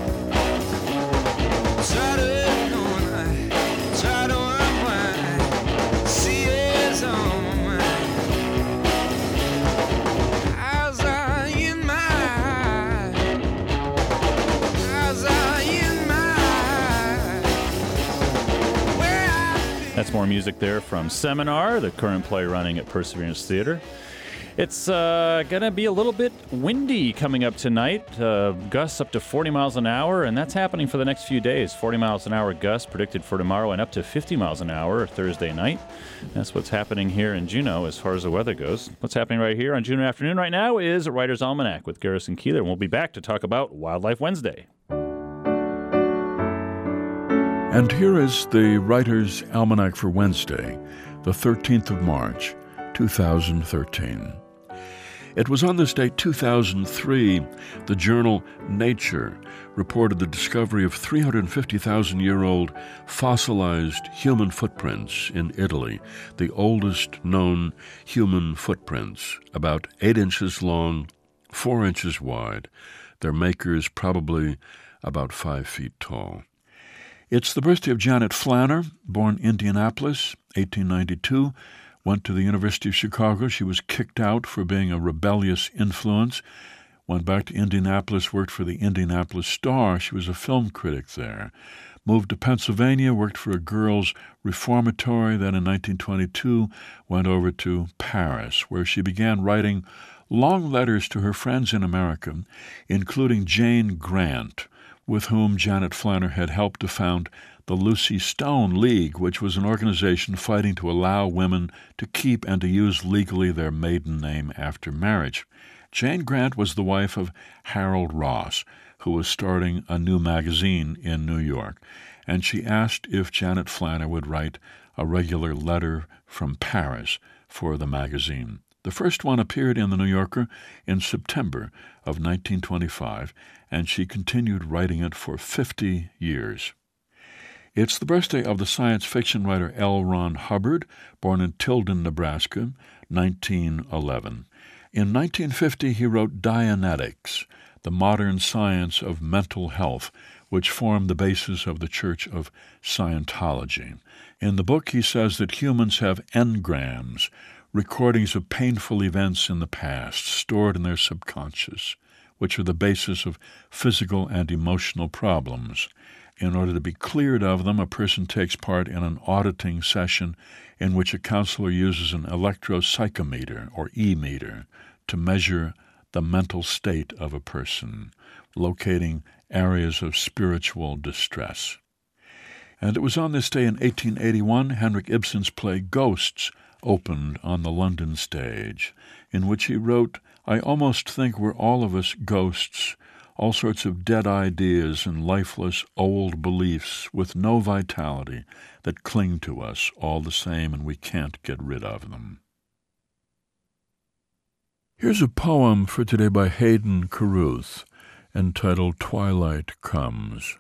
Speaker 11: Try to ignore, try to unwind. She is on my mind. Eyes are in my eyes. Eyes are in my eyes. Where I
Speaker 2: That's more music there from Seminar, the current play running at Perseverance Theater. It's uh, going to be a little bit windy coming up tonight. Uh, gusts up to forty miles an hour, and that's happening for the next few days. forty miles an hour gusts predicted for tomorrow and up to fifty miles an hour Thursday night. That's what's happening here in Juneau as far as the weather goes. What's happening right here on Juneau Afternoon right now is Writer's Almanac with Garrison Keeler, and we'll be back to talk about Wildlife Wednesday.
Speaker 16: And here is the Writer's Almanac for Wednesday, the thirteenth of March, two thousand thirteen. It was on this date, two thousand three, the journal Nature reported the discovery of three hundred fifty thousand year old fossilized human footprints in Italy, the oldest known human footprints, about eight inches long, four inches wide. Their makers probably about five feet tall. It's the birthday of Janet Flanner, born Indianapolis, eighteen ninety-two, went to the University of Chicago. She was kicked out for being a rebellious influence, went back to Indianapolis, worked for the Indianapolis Star. She was a film critic there. Moved to Pennsylvania, worked for a girls' reformatory. Then in nineteen twenty-two, went over to Paris, where she began writing long letters to her friends in America, including Jane Grant, with whom Janet Flanner had helped to found the Lucy Stone League, which was an organization fighting to allow women to keep and to use legally their maiden name after marriage. Jane Grant was the wife of Harold Ross, who was starting a new magazine in New York, and she asked if Janet Flanner would write a regular letter from Paris for the magazine. The first one appeared in The New Yorker in September of nineteen twenty-five, and she continued writing it for fifty years. It's the birthday of the science fiction writer L. Ron Hubbard, born in Tilden, Nebraska, nineteen eleven. In nineteen fifty, he wrote Dianetics, the modern science of mental health, which formed the basis of the Church of Scientology. In the book, he says that humans have engrams, recordings of painful events in the past stored in their subconscious, which are the basis of physical and emotional problems. In order to be cleared of them, a person takes part in an auditing session in which a counselor uses an electropsychometer, or e-meter, to measure the mental state of a person, locating areas of spiritual distress. And it was on this day in eighteen eighty-one, Henrik Ibsen's play Ghosts opened on the London stage, in which he wrote, "I almost think we're all of us ghosts, all sorts of dead ideas and lifeless old beliefs with no vitality that cling to us all the same, and we can't get rid of them." Here's a poem for today by Hayden Carruth, entitled Twilight Comes.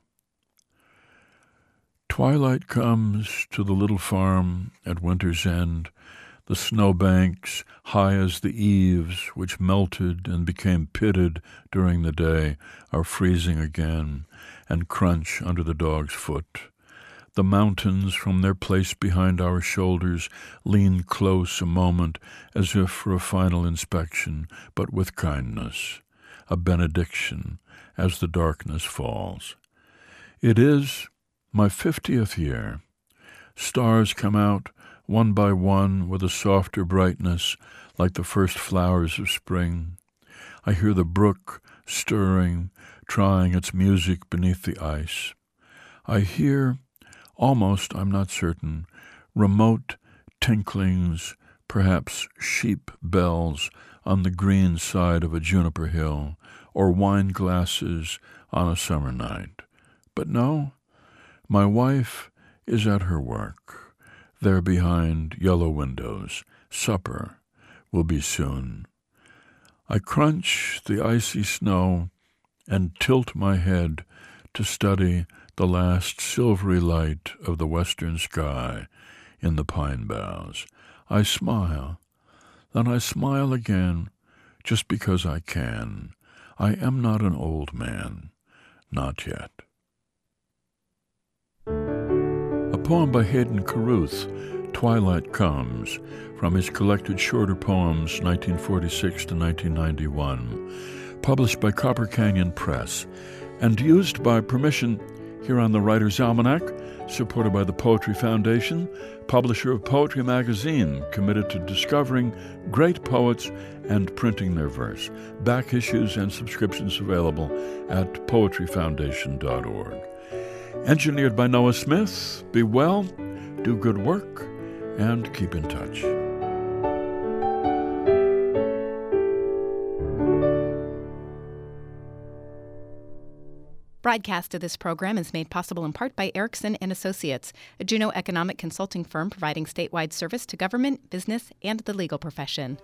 Speaker 16: Twilight comes to the little farm at winter's end. The snowbanks, high as the eaves, which melted and became pitted during the day, are freezing again and crunch under the dog's foot. The mountains, from their place behind our shoulders, lean close a moment, as if for a final inspection, but with kindness, a benediction, as the darkness falls. It is my fiftieth year. Stars come out, one by one, with a softer brightness, like the first flowers of spring. I hear the brook stirring, trying its music beneath the ice. I hear, almost, I'm not certain, remote tinklings, perhaps sheep bells on the green side of a juniper hill, or wine glasses on a summer night. But no, my wife is at her work. There behind yellow windows, supper will be soon. I crunch the icy snow and tilt my head to study the last silvery light of the western sky in the pine boughs. I smile, then I smile again, just because I can. I am not an old man, not yet. A poem by Hayden Carruth, Twilight Comes, from his collected shorter poems nineteen forty-six to nineteen ninety-one, published by Copper Canyon Press, and used by permission here on the Writer's Almanac, supported by the Poetry Foundation, publisher of Poetry Magazine, committed to discovering great poets and printing their verse. Back issues and subscriptions available at poetry foundation dot org. Engineered by Noah Smith. Be well, do good work, and keep in touch.
Speaker 17: Broadcast of this program is made possible in part by Erickson and Associates, a Juneau economic consulting firm providing statewide service to government, business, and the legal profession.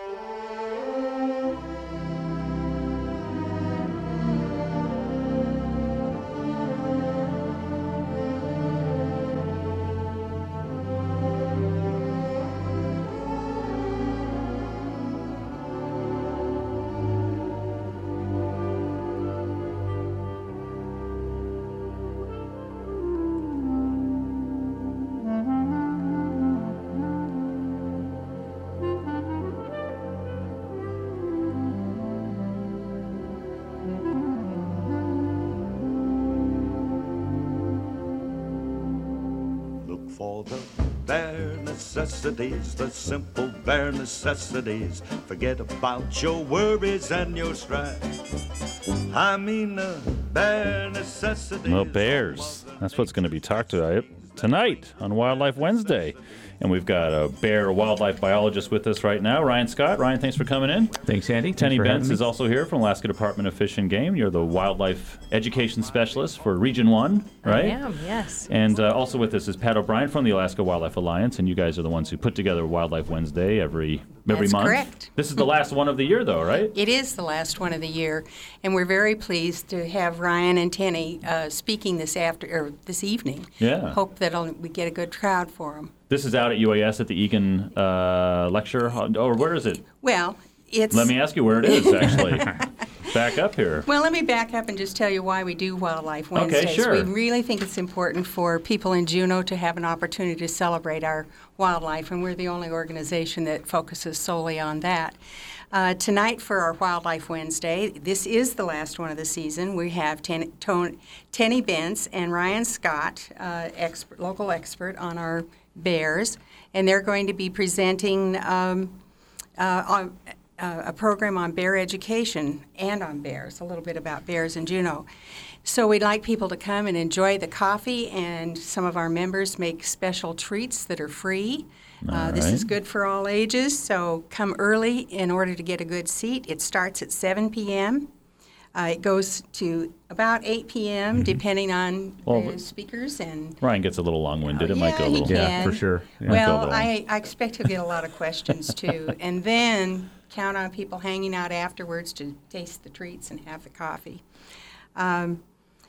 Speaker 18: For the bare necessities, the simple bare necessities. Forget about your worries and your strife. I mean the bare necessities.
Speaker 2: Well, bears. That's what's going to be talked about tonight on Wildlife Wednesday. And we've got a bear wildlife biologist with us right now, Ryan Scott. Ryan, thanks for coming in.
Speaker 19: Thanks, Andy.
Speaker 2: Tenny
Speaker 19: Thanks for
Speaker 2: Bentz
Speaker 19: having me.
Speaker 2: is also here from Alaska Department of Fish and Game. You're the wildlife education specialist for Region one, right?
Speaker 20: I am, yes.
Speaker 2: And uh, also with us is Pat O'Brien from the Alaska Wildlife Alliance, and you guys are the ones who put together Wildlife Wednesday every every
Speaker 21: That's
Speaker 2: month.
Speaker 21: correct.
Speaker 2: This is the last one of the year, though, right?
Speaker 21: It is the last one of the year, and we're very pleased to have Ryan and Tenny uh, speaking this after or this evening.
Speaker 2: Yeah.
Speaker 21: Hope that we get a good crowd for them.
Speaker 2: This is out at U A S at the Egan uh, lecture. hall- Or where is it?
Speaker 21: Well, it's.
Speaker 2: Let me ask you where it is, actually. Back up here.
Speaker 21: Well, let me back up and just tell you why we do Wildlife
Speaker 2: Okay,
Speaker 21: Wednesdays.
Speaker 2: sure.
Speaker 21: We really think it's important for people in Juneau to have an opportunity to celebrate our wildlife, and we're the only organization that focuses solely on that. Uh, tonight for our Wildlife Wednesday, this is the last one of the season. We have Ten, Ton, Tenny Bentz and Ryan Scott, uh, expert, local expert on our bears, and they're going to be presenting um, uh, on, uh, a program on bear education and on bears, a little bit about bears in Juneau. So we'd like people to come and enjoy the coffee, and some of our members make special treats that are free. Uh, this
Speaker 2: right.
Speaker 21: is good for all ages, so come early in order to get a good seat. It starts at seven p.m. Uh, it goes to about eight p.m.,
Speaker 2: Mm-hmm.
Speaker 21: depending on
Speaker 2: Well,
Speaker 21: the speakers. And
Speaker 2: Ryan gets a little long-winded. It might go a
Speaker 21: he
Speaker 2: little.
Speaker 21: can.
Speaker 2: Yeah, for sure. Yeah. Might go a
Speaker 21: Well,
Speaker 2: little long.
Speaker 21: I, I expect he'll get a lot of questions, too. And then count on people hanging out afterwards to taste the treats and have the coffee. Um,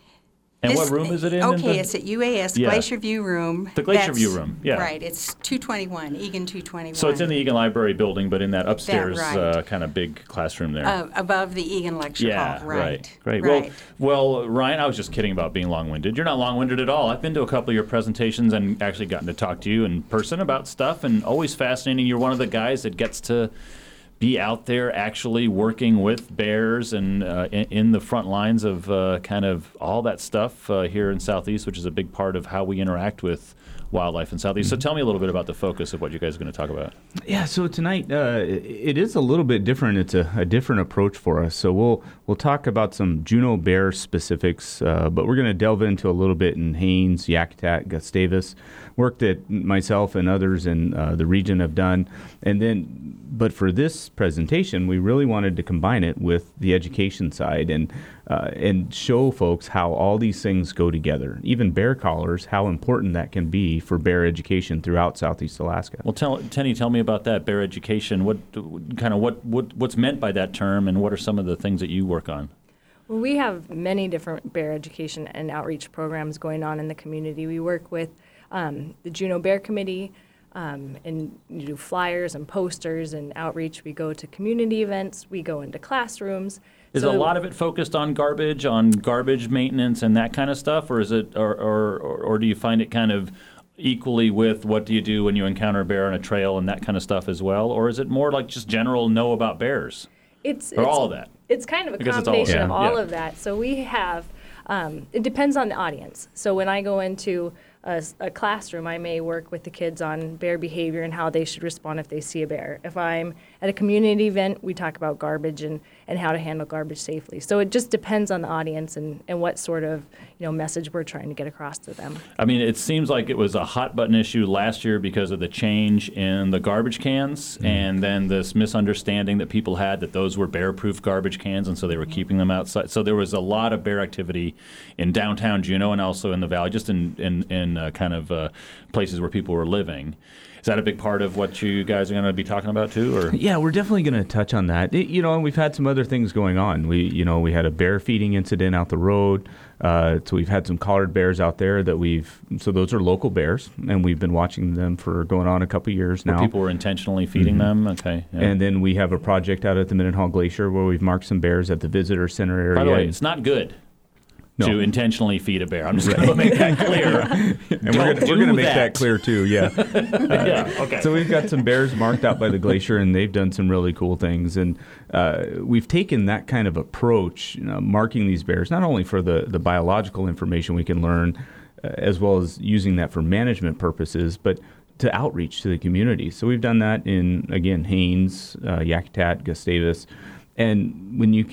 Speaker 2: And
Speaker 21: this-
Speaker 2: what room is it in?
Speaker 21: Okay,
Speaker 2: The-
Speaker 21: it's at U A S
Speaker 2: Yeah.
Speaker 21: Glacier View Room.
Speaker 2: The Glacier
Speaker 21: That's-
Speaker 2: View Room, yeah.
Speaker 21: Right, it's two twenty-one, Egan two twenty-one.
Speaker 2: So it's in the Egan Library building, but in that upstairs
Speaker 21: right.
Speaker 2: uh, kind of big classroom there.
Speaker 21: Uh, above the Egan Lecture
Speaker 2: yeah,
Speaker 21: Hall, right.
Speaker 2: Great.
Speaker 21: Right.
Speaker 2: Well, well, Ryan, I was just kidding about being long-winded. You're not long-winded at all. I've been to a couple of your presentations and actually gotten to talk to you in person about stuff, and always fascinating. You're one of the guys that gets to be out there actually working with bears and uh, in, in the front lines of uh, kind of all that stuff uh, here in Southeast, which is a big part of how we interact with wildlife in Southeast. So tell me a little bit about the focus of what you guys are going to talk about.
Speaker 19: Yeah, so tonight uh, it is a little bit different. It's a, a different approach for us. So we'll we'll talk about some Juneau bear specifics, uh, but we're going to delve into a little bit in Haines, Yakutat, Gustavus, work that myself and others in uh, the region have done. And then, but for this presentation, we really wanted to combine it with the education side and uh, and show folks how all these things go together. Even bear collars, how important that can be for bear education throughout Southeast Alaska.
Speaker 2: Well, tell, Tenny, tell me about that, bear education. What kind of what, what what's meant by that term, and what are some of the things that you work on?
Speaker 22: Well, we have many different bear education and outreach programs going on in the community. We work with um, the Juneau Bear Committee, um, and you do flyers and posters and outreach. We go to community events. We go into classrooms.
Speaker 2: Is
Speaker 22: So-
Speaker 2: a lot of it focused on garbage, on garbage maintenance and that kind of stuff, or is it, or or, or, or do you find it kind of equally with what do you do when you encounter a bear on a trail and that kind of stuff as well, or is it more like just general know about bears?
Speaker 22: It's,
Speaker 2: or
Speaker 22: it's
Speaker 2: all of that?
Speaker 22: It's kind of a
Speaker 2: I guess it's all of
Speaker 22: combination
Speaker 2: it.
Speaker 22: of all
Speaker 2: Yeah.
Speaker 22: of that. So we have, um, it depends on the audience. So when I go into a, s- a classroom, I may work with the kids on bear behavior and how they should respond if they see a bear. If I'm at a community event, we talk about garbage and, and how to handle garbage safely. So it just depends on the audience and, and what sort of you know message we're trying to get across to them.
Speaker 2: I mean, it seems like it was a hot button issue last year because of the change in the garbage cans,
Speaker 19: Mm-hmm.
Speaker 2: and then this misunderstanding that people had that those were bear-proof garbage cans, and so they were keeping them outside. So there was a lot of bear activity in downtown Juneau and also in the valley, just in in, in uh, kind of uh, places where people were living. Is that a big part of what you guys are going to be talking about too, or?
Speaker 19: Yeah, we're definitely going to touch on that. It, you know, and we've had some other things going on. We, you know, we had a bear feeding incident out the road. Uh, so we've had some collared bears out there that we've. So those are local bears, and we've been watching them for going on a couple years
Speaker 2: Where
Speaker 19: now.
Speaker 2: people were intentionally feeding
Speaker 19: Mhm.
Speaker 2: them. Okay. yeah.
Speaker 19: And then we have a project out at the Minnehaha Glacier where we've marked some bears at the visitor center area.
Speaker 2: By the way, it's not good
Speaker 19: No.
Speaker 2: to intentionally feed a bear. I'm just going to make that clear.
Speaker 19: and
Speaker 2: Don't
Speaker 19: we're gonna, we're
Speaker 2: do
Speaker 19: gonna make that.
Speaker 2: that
Speaker 19: clear too. Yeah.
Speaker 2: Yeah, okay.
Speaker 19: So we've got some bears marked out by the glacier, and they've done some really cool things. And uh, we've taken that kind of approach, you know, marking these bears not only for the the biological information we can learn, uh, as well as using that for management purposes, but to outreach to the community. So we've done that in again Haines, uh, Yakutat, Gustavus. And when you can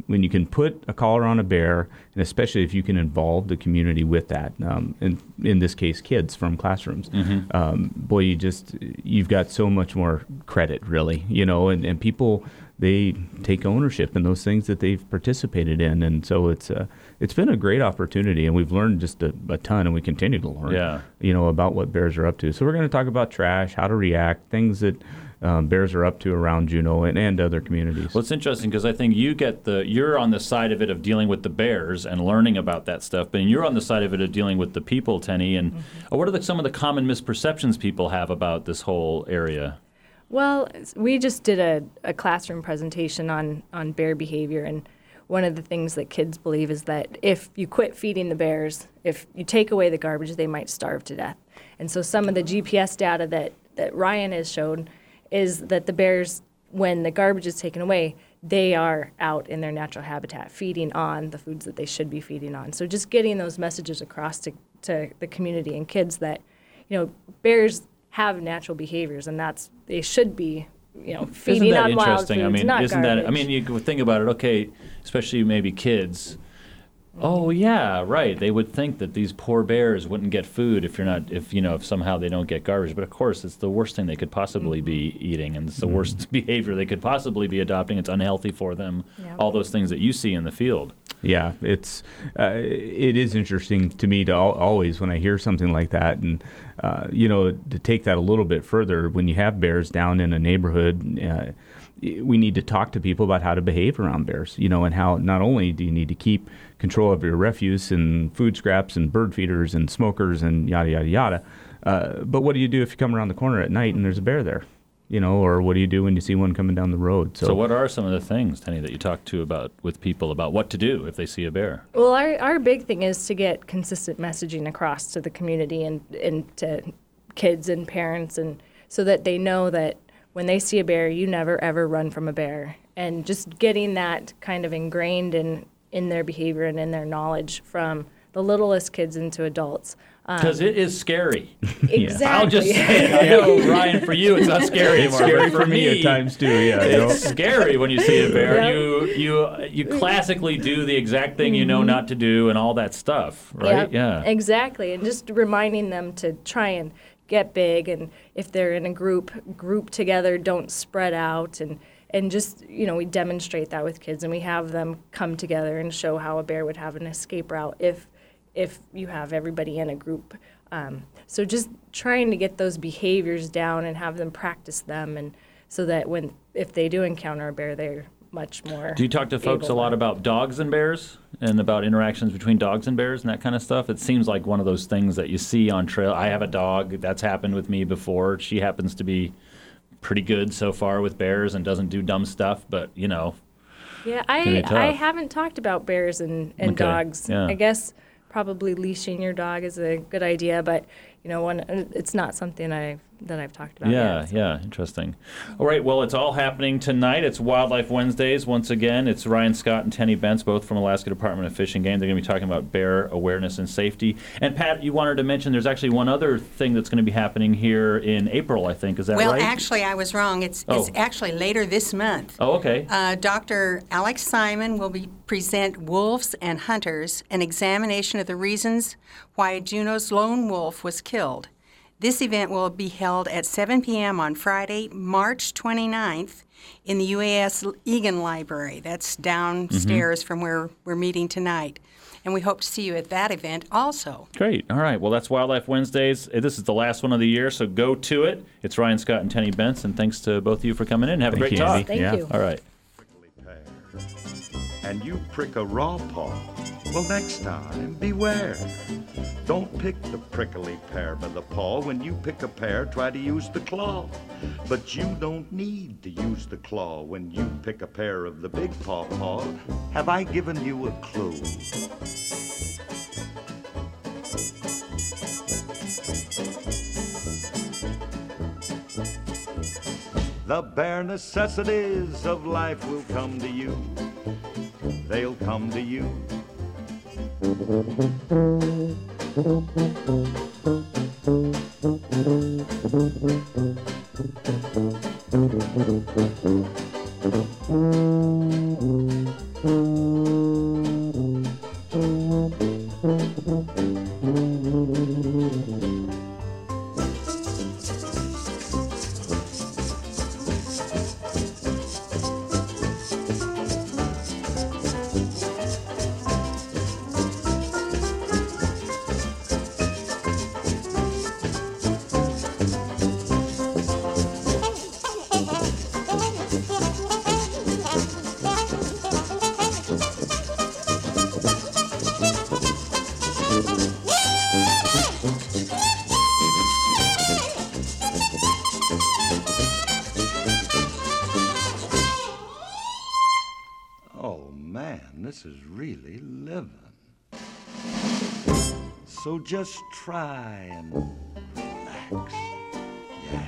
Speaker 19: when you can put a collar on a bear, and especially if you can involve the community with that, um, and in this case, kids from classrooms,
Speaker 2: Mhm.
Speaker 19: um, boy, you just you've got so much more credit, really, you know, and, and people they take ownership in those things that they've participated in, and so it's uh, it's been a great opportunity, and we've learned just a, a ton, and we continue to learn,
Speaker 2: Yeah.
Speaker 19: you know, about what bears are up to. So we're going to talk about trash, how to react, things that um, bears are up to around Juneau and, and other communities.
Speaker 2: Well, it's interesting because I think you get the you're on the side of it of dealing with the bears and learning about that stuff, but you're on the side of it of dealing with the people, Tenny. And uh, what are the, some of the common misperceptions people have about this whole area?
Speaker 22: Well, we just did a, a classroom presentation on, on bear behavior, and one of the things that kids believe is that if you quit feeding the bears, if you take away the garbage, they might starve to death. And so some of the G P S data that, that Ryan has shown is that the bears, when the garbage is taken away, they are out in their natural habitat feeding on the foods that they should be feeding on. So just getting those messages across to, to the community and kids that, you know, bears have natural behaviors, and that's they should be, you know, feeding
Speaker 2: Isn't that
Speaker 22: on wild
Speaker 2: interesting?
Speaker 22: foods,
Speaker 2: I mean,
Speaker 22: not
Speaker 2: isn't
Speaker 22: garbage.
Speaker 2: that? I mean, you could think about it. Okay, especially maybe kids. Oh yeah, right. They would think that these poor bears wouldn't get food if you're not, if you know, if somehow they don't get garbage. But of course, it's the worst thing they could possibly be eating, and it's the
Speaker 19: Mhm.
Speaker 2: worst behavior they could possibly be adopting. It's unhealthy for them.
Speaker 19: Yep.
Speaker 2: All those things that you see in the field.
Speaker 19: Yeah, it's uh, it is interesting to me to al- always when I hear something like that, and uh, you know, to take that a little bit further, when you have bears down in a neighborhood, uh, we need to talk to people about how to behave around bears, you know, and how not only do you need to keep control of your refuse and food scraps and bird feeders and smokers and yada yada yada, uh, but what do you do if you come around the corner at night and there's a bear there? You know, or what do you do when you see one coming down the road?
Speaker 2: So, what are some of the things, Tenny, that you talk to about with people about what to do if they see a bear?
Speaker 22: Well, our, our big thing is to get consistent messaging across to the community and, and to kids and parents, and so that they know that when they see a bear, you never ever run from a bear. And just getting that kind of ingrained in, in their behavior and in their knowledge from the littlest kids into adults.
Speaker 2: Because
Speaker 22: Um,
Speaker 2: it is scary.
Speaker 22: Exactly.
Speaker 2: I'll just say it. I know, Ryan, for you, it's not scary
Speaker 19: It's
Speaker 2: anymore.
Speaker 19: scary
Speaker 2: but
Speaker 19: for me at times, too, yeah, you know.
Speaker 2: It's scary when you see a bear.
Speaker 22: Yep.
Speaker 2: You you you classically do the exact thing you know
Speaker 22: Mhm.
Speaker 2: not to do and all that stuff, right? Yeah.
Speaker 22: Exactly. And just reminding them to try and get big, and if they're in a group, group together, don't spread out, and and just, you know, we demonstrate that with kids, and we have them come together and show how a bear would have an escape route if if you have everybody in a group. Um, so just trying to get those behaviors down and have them practice them, and so that when if they do encounter a bear, they're much more.
Speaker 2: Do you talk to folks a
Speaker 22: able
Speaker 2: lot
Speaker 22: to-
Speaker 2: about dogs and bears and about interactions between dogs and bears and that kind of stuff? It seems like one of those things that you see on trail. I have a dog. That's happened with me before. She happens to be pretty good so far with bears and doesn't do dumb stuff, but, you know.
Speaker 22: Yeah,
Speaker 2: Can be
Speaker 22: I
Speaker 2: tough.
Speaker 22: I haven't talked about bears and, and
Speaker 2: Okay,
Speaker 22: dogs.
Speaker 2: yeah.
Speaker 22: I guess probably leashing your dog is a good idea, but you know, when it's not something I that I've talked about
Speaker 2: Yeah,
Speaker 22: yet.
Speaker 2: yeah, interesting. All right, well, it's all happening tonight. It's Wildlife Wednesdays once again. It's Ryan Scott and Tenny Bentz, both from Alaska Department of Fish and Game. They're going to be talking about bear awareness and safety. And Pat, you wanted to mention there's actually one other thing that's going to be happening here in April, I think. Is that
Speaker 21: well,
Speaker 2: right?
Speaker 21: actually, I was wrong. It's
Speaker 2: Oh.
Speaker 21: it's actually later this month.
Speaker 2: Oh, okay.
Speaker 21: Uh, Doctor Alex Simon will be present Wolves and Hunters, an examination of the reasons why Juneau's lone wolf was killed. This event will be held at seven p.m. on Friday, March twenty-ninth, in the U A S Egan Library. That's downstairs from where we're meeting tonight. And we hope to see you at that event also.
Speaker 2: Great. All right. Well, that's Wildlife Wednesdays. Uh, This is the last one of the year, so go to it. It's Ryan Scott and Tenny Bentz, and thanks to both of you for coming in. Have a
Speaker 19: Thank
Speaker 2: great
Speaker 19: you,
Speaker 2: talk.
Speaker 19: Andy. Thank Yeah. you.
Speaker 2: All right.
Speaker 18: And you prick a raw paw, well, next time, beware. Don't pick the prickly pear by the paw. When you pick a pear, try to use the claw. But you don't need to use the claw when you pick a pear of the big paw paw. Have I given you a clue? The bare necessities of life will come to you. They'll come to you.
Speaker 11: Thank you.
Speaker 18: this is really living. So just try and relax. Yeah,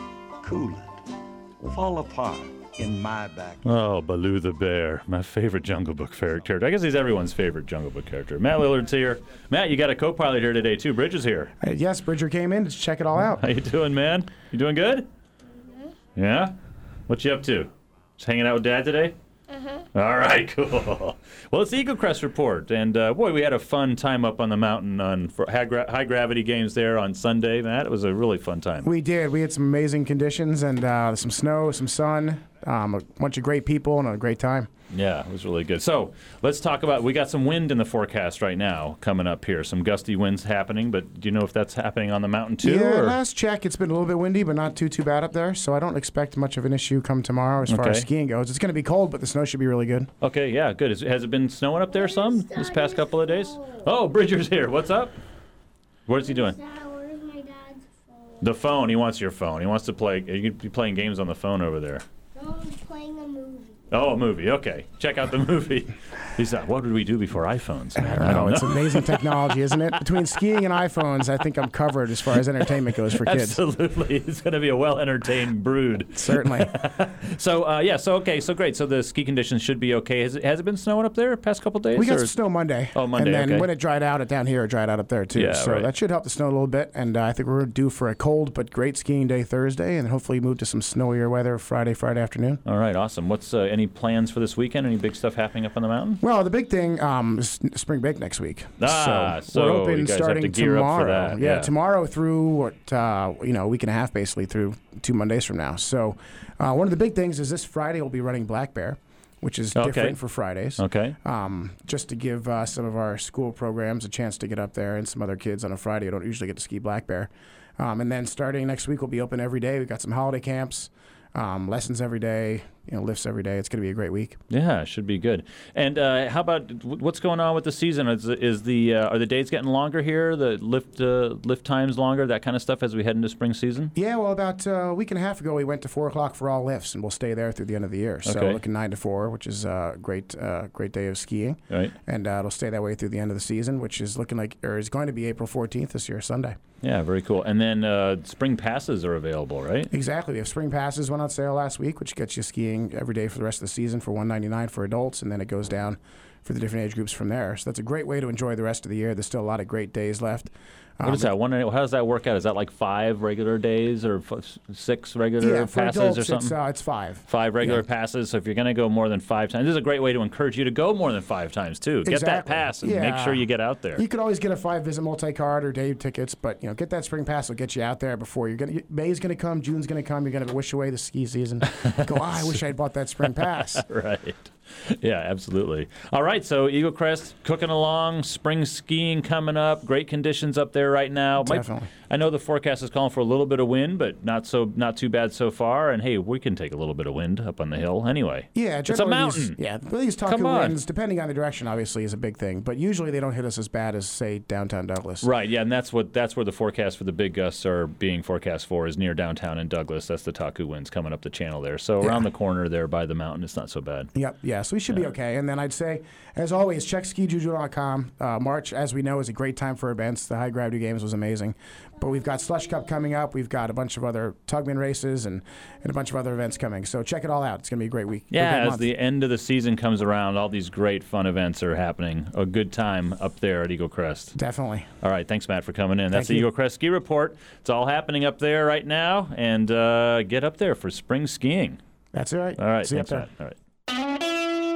Speaker 18: cool it. Fall apart in my back.
Speaker 2: Oh, Baloo the Bear, my favorite Jungle Book character. I guess he's everyone's favorite Jungle Book character. Matt Lillard's here. Matt, you got a co-pilot here today, too. Bridger's here.
Speaker 1: Uh, yes, Bridger came in to check it all out.
Speaker 2: How you doing, man? You doing good? Mm-hmm. Yeah? What you up to? Just hanging out with Dad today?
Speaker 20: Uh-huh.
Speaker 2: All right, cool. Well, it's the Eagle Crest Report, and uh, boy, we had a fun time up on the mountain on for high, gra- high gravity games there on Sunday. Matt, it was a really fun time.
Speaker 1: We did. We had some amazing conditions and uh, some snow, some sun, um, a bunch of great people, and a great time.
Speaker 2: Yeah, it was really good. So let's talk about, we got some wind in the forecast right now coming up here. Some gusty winds happening, but do you know if that's happening on the mountain too?
Speaker 1: Yeah,
Speaker 2: or?
Speaker 1: last check, it's been a little bit windy, but not too, too bad up there. So I don't expect much of an issue come tomorrow as far
Speaker 2: Okay.
Speaker 1: as skiing goes. It's going to be cold, but the snow should be really good.
Speaker 2: Okay, yeah, good. Is, has it been snowing up there some this past couple of days? Oh, Bridger's here. What's up? What is he doing?
Speaker 20: Where's my dad's phone?
Speaker 2: The phone. He wants your phone. He wants to play. You could be playing games on the phone over there.
Speaker 20: No, I'm playing a movie.
Speaker 2: Oh, a movie. Okay. Check out the movie. He's like, what did we do before iPhones? Man?
Speaker 1: I don't know. It's amazing technology, isn't it? Between skiing and iPhones, I think I'm covered as far as entertainment goes for kids.
Speaker 2: Absolutely. It's going to be a well-entertained brood.
Speaker 1: Certainly.
Speaker 2: so, uh, yeah, so, okay, so great. So the ski conditions should be okay. Has it, has it been snowing up there the past couple days?
Speaker 1: We got
Speaker 2: or?
Speaker 1: some snow Monday.
Speaker 2: Oh, Monday,
Speaker 1: And then
Speaker 2: okay.
Speaker 1: when it dried out, it down here, it dried out up there, too.
Speaker 2: Yeah,
Speaker 1: so
Speaker 2: right.
Speaker 1: that should help the snow a little bit. And uh, I think we're due for a cold but great skiing day Thursday, and hopefully move to some snowier weather Friday, Friday afternoon.
Speaker 2: All right, awesome. What's uh, any plans for this weekend? Any big stuff happening up on the mountain?
Speaker 1: Well, the big thing um, is spring break next week.
Speaker 2: Ah, so
Speaker 1: we're open
Speaker 2: you guys have
Speaker 1: starting
Speaker 2: to gear
Speaker 1: tomorrow.
Speaker 2: up for that.
Speaker 1: Yeah,
Speaker 2: Yeah.
Speaker 1: tomorrow through what uh, you know, a week and a half basically through two Mondays from now. So uh, one of the big things is this Friday we'll be running Black Bear, which is
Speaker 2: Okay.
Speaker 1: different for Fridays.
Speaker 2: Okay.
Speaker 1: Um, just to give uh, some of our school programs a chance to get up there and some other kids on a Friday who don't usually get to ski Black Bear. Um, and then starting next week we'll be open every day. We've got some holiday camps, um, lessons every day, you know, lifts every day. It's going to be a great week.
Speaker 2: Yeah, it should be good. And uh, how about w- what's going on with the season? Is, is the uh, are the days getting longer here? The lift uh, lift times longer? That kind of stuff as we head into spring season?
Speaker 1: Yeah, well, about uh, a week and a half ago, we went to four o'clock for all lifts, and we'll stay there through the end of the year. So
Speaker 2: Okay.
Speaker 1: looking nine to four, which is a great, uh, great day of skiing.
Speaker 2: Right.
Speaker 1: And uh, it'll stay that way through the end of the season, which is looking like, or is going to be April fourteenth this year, Sunday.
Speaker 2: Yeah, very cool. And then uh, spring passes are available, right?
Speaker 1: Exactly. We have spring passes went on sale last week, which gets you skiing every day for the rest of the season for one ninety-nine for adults, and then it goes down for the different age groups from there. So that's a great way to enjoy the rest of the year. There's still a lot of great days left.
Speaker 2: What is
Speaker 1: Um,
Speaker 2: that? One, how does that work out? Is that like five regular days or f- six regular
Speaker 1: Yeah, for
Speaker 2: passes
Speaker 1: adults,
Speaker 2: or
Speaker 1: it's,
Speaker 2: something?
Speaker 1: uh, it's five.
Speaker 2: Five regular
Speaker 1: Yeah.
Speaker 2: passes. So if you're going to go more than five times, this is a great way to encourage you to go more than five times too. Get that
Speaker 1: Exactly.
Speaker 2: pass and make
Speaker 1: Yeah.
Speaker 2: sure you get out there.
Speaker 1: You could always get a five visit multi card or day tickets, but you know, get that spring pass will get you out there before you're gonna. May's gonna come, June's gonna come. You're gonna wish away the ski season. Go, oh, I wish I'd bought that spring pass.
Speaker 2: Right. Yeah, absolutely. All right, so Eagle Crest cooking along, spring skiing coming up, great conditions up there right now. Might-
Speaker 1: Definitely.
Speaker 2: I know the forecast is calling for a little bit of wind, but not so not too bad so far. And hey, we can take a little bit of wind up on the hill anyway.
Speaker 1: Yeah,
Speaker 2: it's a
Speaker 1: generally
Speaker 2: mountain.
Speaker 1: These, yeah, but these
Speaker 2: Come
Speaker 1: Taku
Speaker 2: on.
Speaker 1: winds, depending on the direction, obviously is a big thing. But usually they don't hit us as bad as say downtown Douglas.
Speaker 2: Right, yeah, and that's what that's where the forecast for the big gusts are being forecast for is near downtown in Douglas. That's the Taku winds coming up the channel there. So
Speaker 1: Yeah.
Speaker 2: around the corner there by the mountain, it's not so bad.
Speaker 1: Yep, yeah, so we should be okay. And then I'd say, as always, check ski juju dot com. Uh, March, as we know, is a great time for events. The High Gravity Games was amazing. But we've got Slush Cup coming up. We've got a bunch of other Tugman races and, and a bunch of other events coming. So check it all out. It's going to be a great week. a
Speaker 2: Yeah,
Speaker 1: great
Speaker 2: as
Speaker 1: month.
Speaker 2: the end of the season comes around, all these great fun events are happening. A good time up there at Eagle Crest.
Speaker 1: Definitely.
Speaker 2: All right, thanks, Matt, for coming in. That's
Speaker 1: Thank
Speaker 2: the
Speaker 1: you.
Speaker 2: Eagle Crest Ski Report. It's all happening up there right now, and uh, get up there for spring skiing.
Speaker 1: That's all right.
Speaker 2: All right,
Speaker 1: See you up
Speaker 2: thanks,
Speaker 1: there.
Speaker 2: Matt. All right.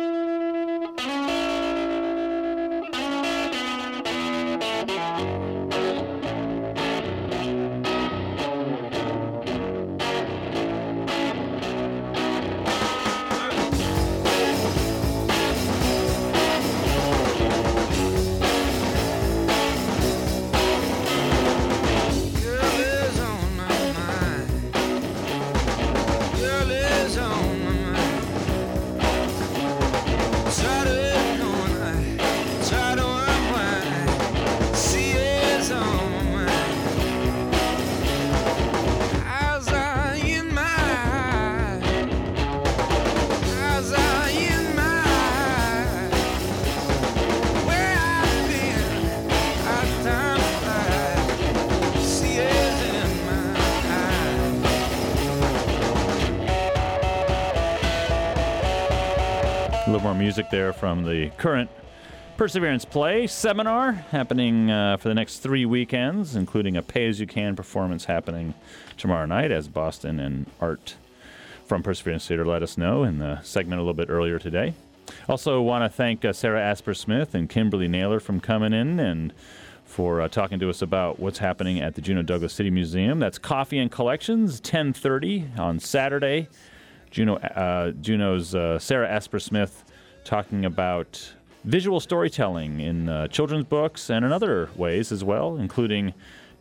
Speaker 11: Girl is on my mind. Girl is on my mind.
Speaker 2: A little more music there from the current Perseverance Play seminar happening uh, for the next three weekends, including a pay-as-you-can performance happening tomorrow night, as Boston and Art from Perseverance Theater let us know in the segment a little bit earlier today. Also want to thank uh, Sarah Asper-Smith and Kimberly Naylor from coming in and for uh, talking to us about what's happening at the Juneau Douglas City Museum. That's Coffee and Collections, ten thirty on Saturday. Juneau, uh, Juneau's uh, Sarah Asper-Smith talking about visual storytelling in uh, children's books and in other ways as well, including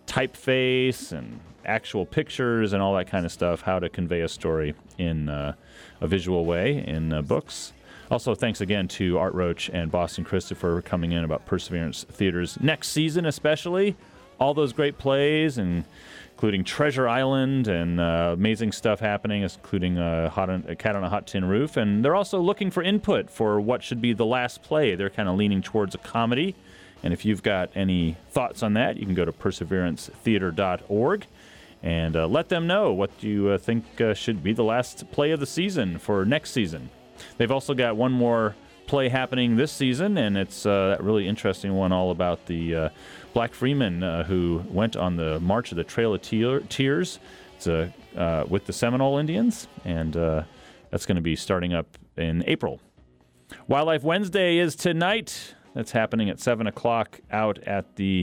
Speaker 2: typeface and actual pictures and all that kind of stuff, how to convey a story in uh, a visual way in uh, books. Also, thanks again to Art Roach and Boston Christopher coming in about Perseverance Theater's next season, especially. All those great plays, and including Treasure Island and uh, amazing stuff happening, including uh, hot on, a Cat on a Hot Tin Roof. And they're also looking for input for what should be the last play. They're kind of leaning towards a comedy. And if you've got any thoughts on that, you can go to perseverance theater dot org and uh, let them know what you uh, think uh, should be the last play of the season for next season. They've also got one more play happening this season, and it's uh, that really interesting one all about the uh, Black Freemen uh, who went on the March of the Trail of Tear- Tears. It's uh, uh, with the Seminole Indians, and uh, that's going to be starting up in April. Wildlife Wednesday is tonight. That's happening at seven o'clock out at the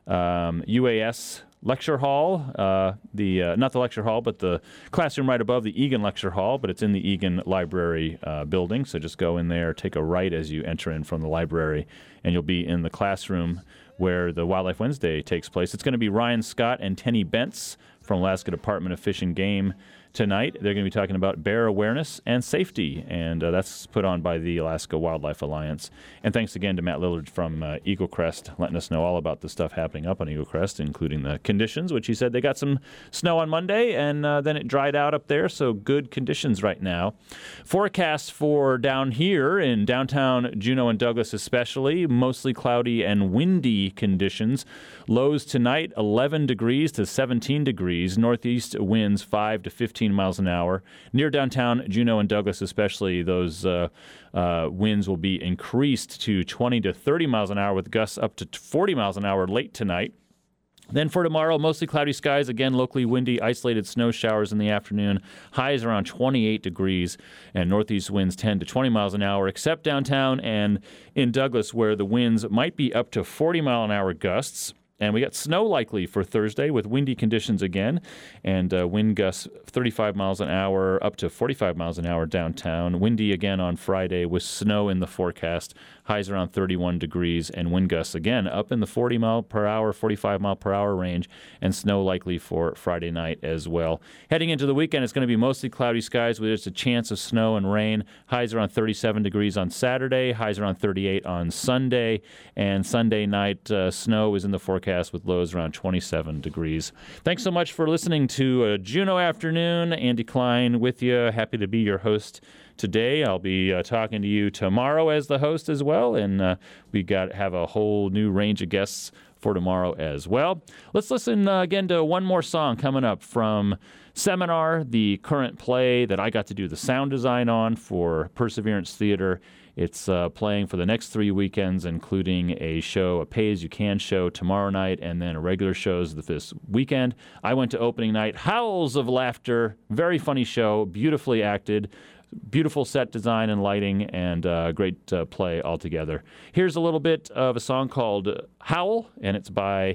Speaker 2: um, U A S Lecture Hall, uh, the uh, not the lecture hall, but the classroom right above the Egan Lecture Hall, but it's in the Egan Library uh, building. So just go in there, take a right as you enter in from the library, and you'll be in the classroom where the Wildlife Wednesday takes place. It's going to be Ryan Scott and Tenny Bentz from Alaska Department of Fish and Game tonight. They're going to be talking about bear awareness and safety, and uh, that's put on by the Alaska Wildlife Alliance. And thanks again to Matt Lillard from uh, Eagle Crest, letting us know all about the stuff happening up on Eagle Crest, including the conditions, which he said they got some snow on Monday, and uh, then it dried out up there, so good conditions right now. Forecast for down here in downtown Juneau and Douglas especially, mostly cloudy and windy conditions. Lows tonight, eleven degrees to seventeen degrees. Northeast winds five to fifteen miles an hour. Near downtown Juneau and Douglas especially, those uh, uh, winds will be increased to twenty to thirty miles an hour with gusts up to forty miles an hour late tonight. Then for tomorrow, mostly cloudy skies, again, locally windy, isolated snow showers in the afternoon. Highs around twenty-eight degrees, and northeast winds ten to twenty miles an hour, except downtown and in Douglas, where the winds might be up to forty mile an hour gusts. And we got snow likely for Thursday with windy conditions again, and uh, wind gusts thirty-five miles an hour up to forty-five miles an hour downtown. Windy again on Friday with snow in the forecast. Highs around thirty-one degrees, and wind gusts again up in the forty mile per hour, forty-five mile per hour range, and snow likely for Friday night as well. Heading into the weekend, it's going to be mostly cloudy skies with just a chance of snow and rain. Highs around thirty-seven degrees on Saturday, highs around thirty-eight on Sunday, and Sunday night uh, snow is in the forecast with lows around twenty-seven degrees. Thanks so much for listening to uh, Juneau Afternoon. Andy Klein with you. Happy to be your host today. I'll be uh, talking to you tomorrow as the host as well, and uh, we got have a whole new range of guests for tomorrow as well. Let's listen uh, again to one more song coming up from Seminar, the current play that I got to do the sound design on for Perseverance Theater. It's uh, playing for the next three weekends, including a show, a pay-as-you-can show tomorrow night, and then a regular shows this weekend. I went to opening night. Howls of laughter. Very funny show. Beautifully acted. Beautiful set design and lighting, and uh, great uh, play altogether. Here's a little bit of a song called Howl, and it's by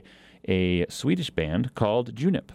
Speaker 2: a Swedish band called Junip.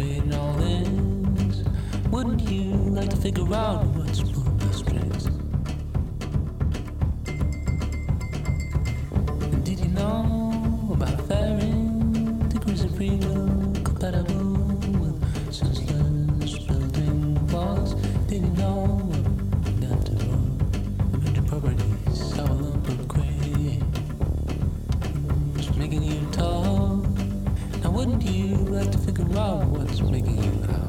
Speaker 11: Figure out what's pulling the strings. about what's making you howl.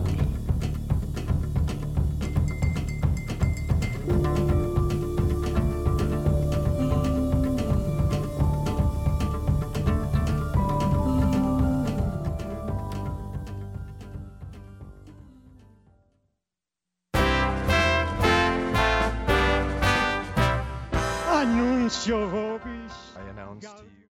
Speaker 5: Annuncio vobis. I announce to you.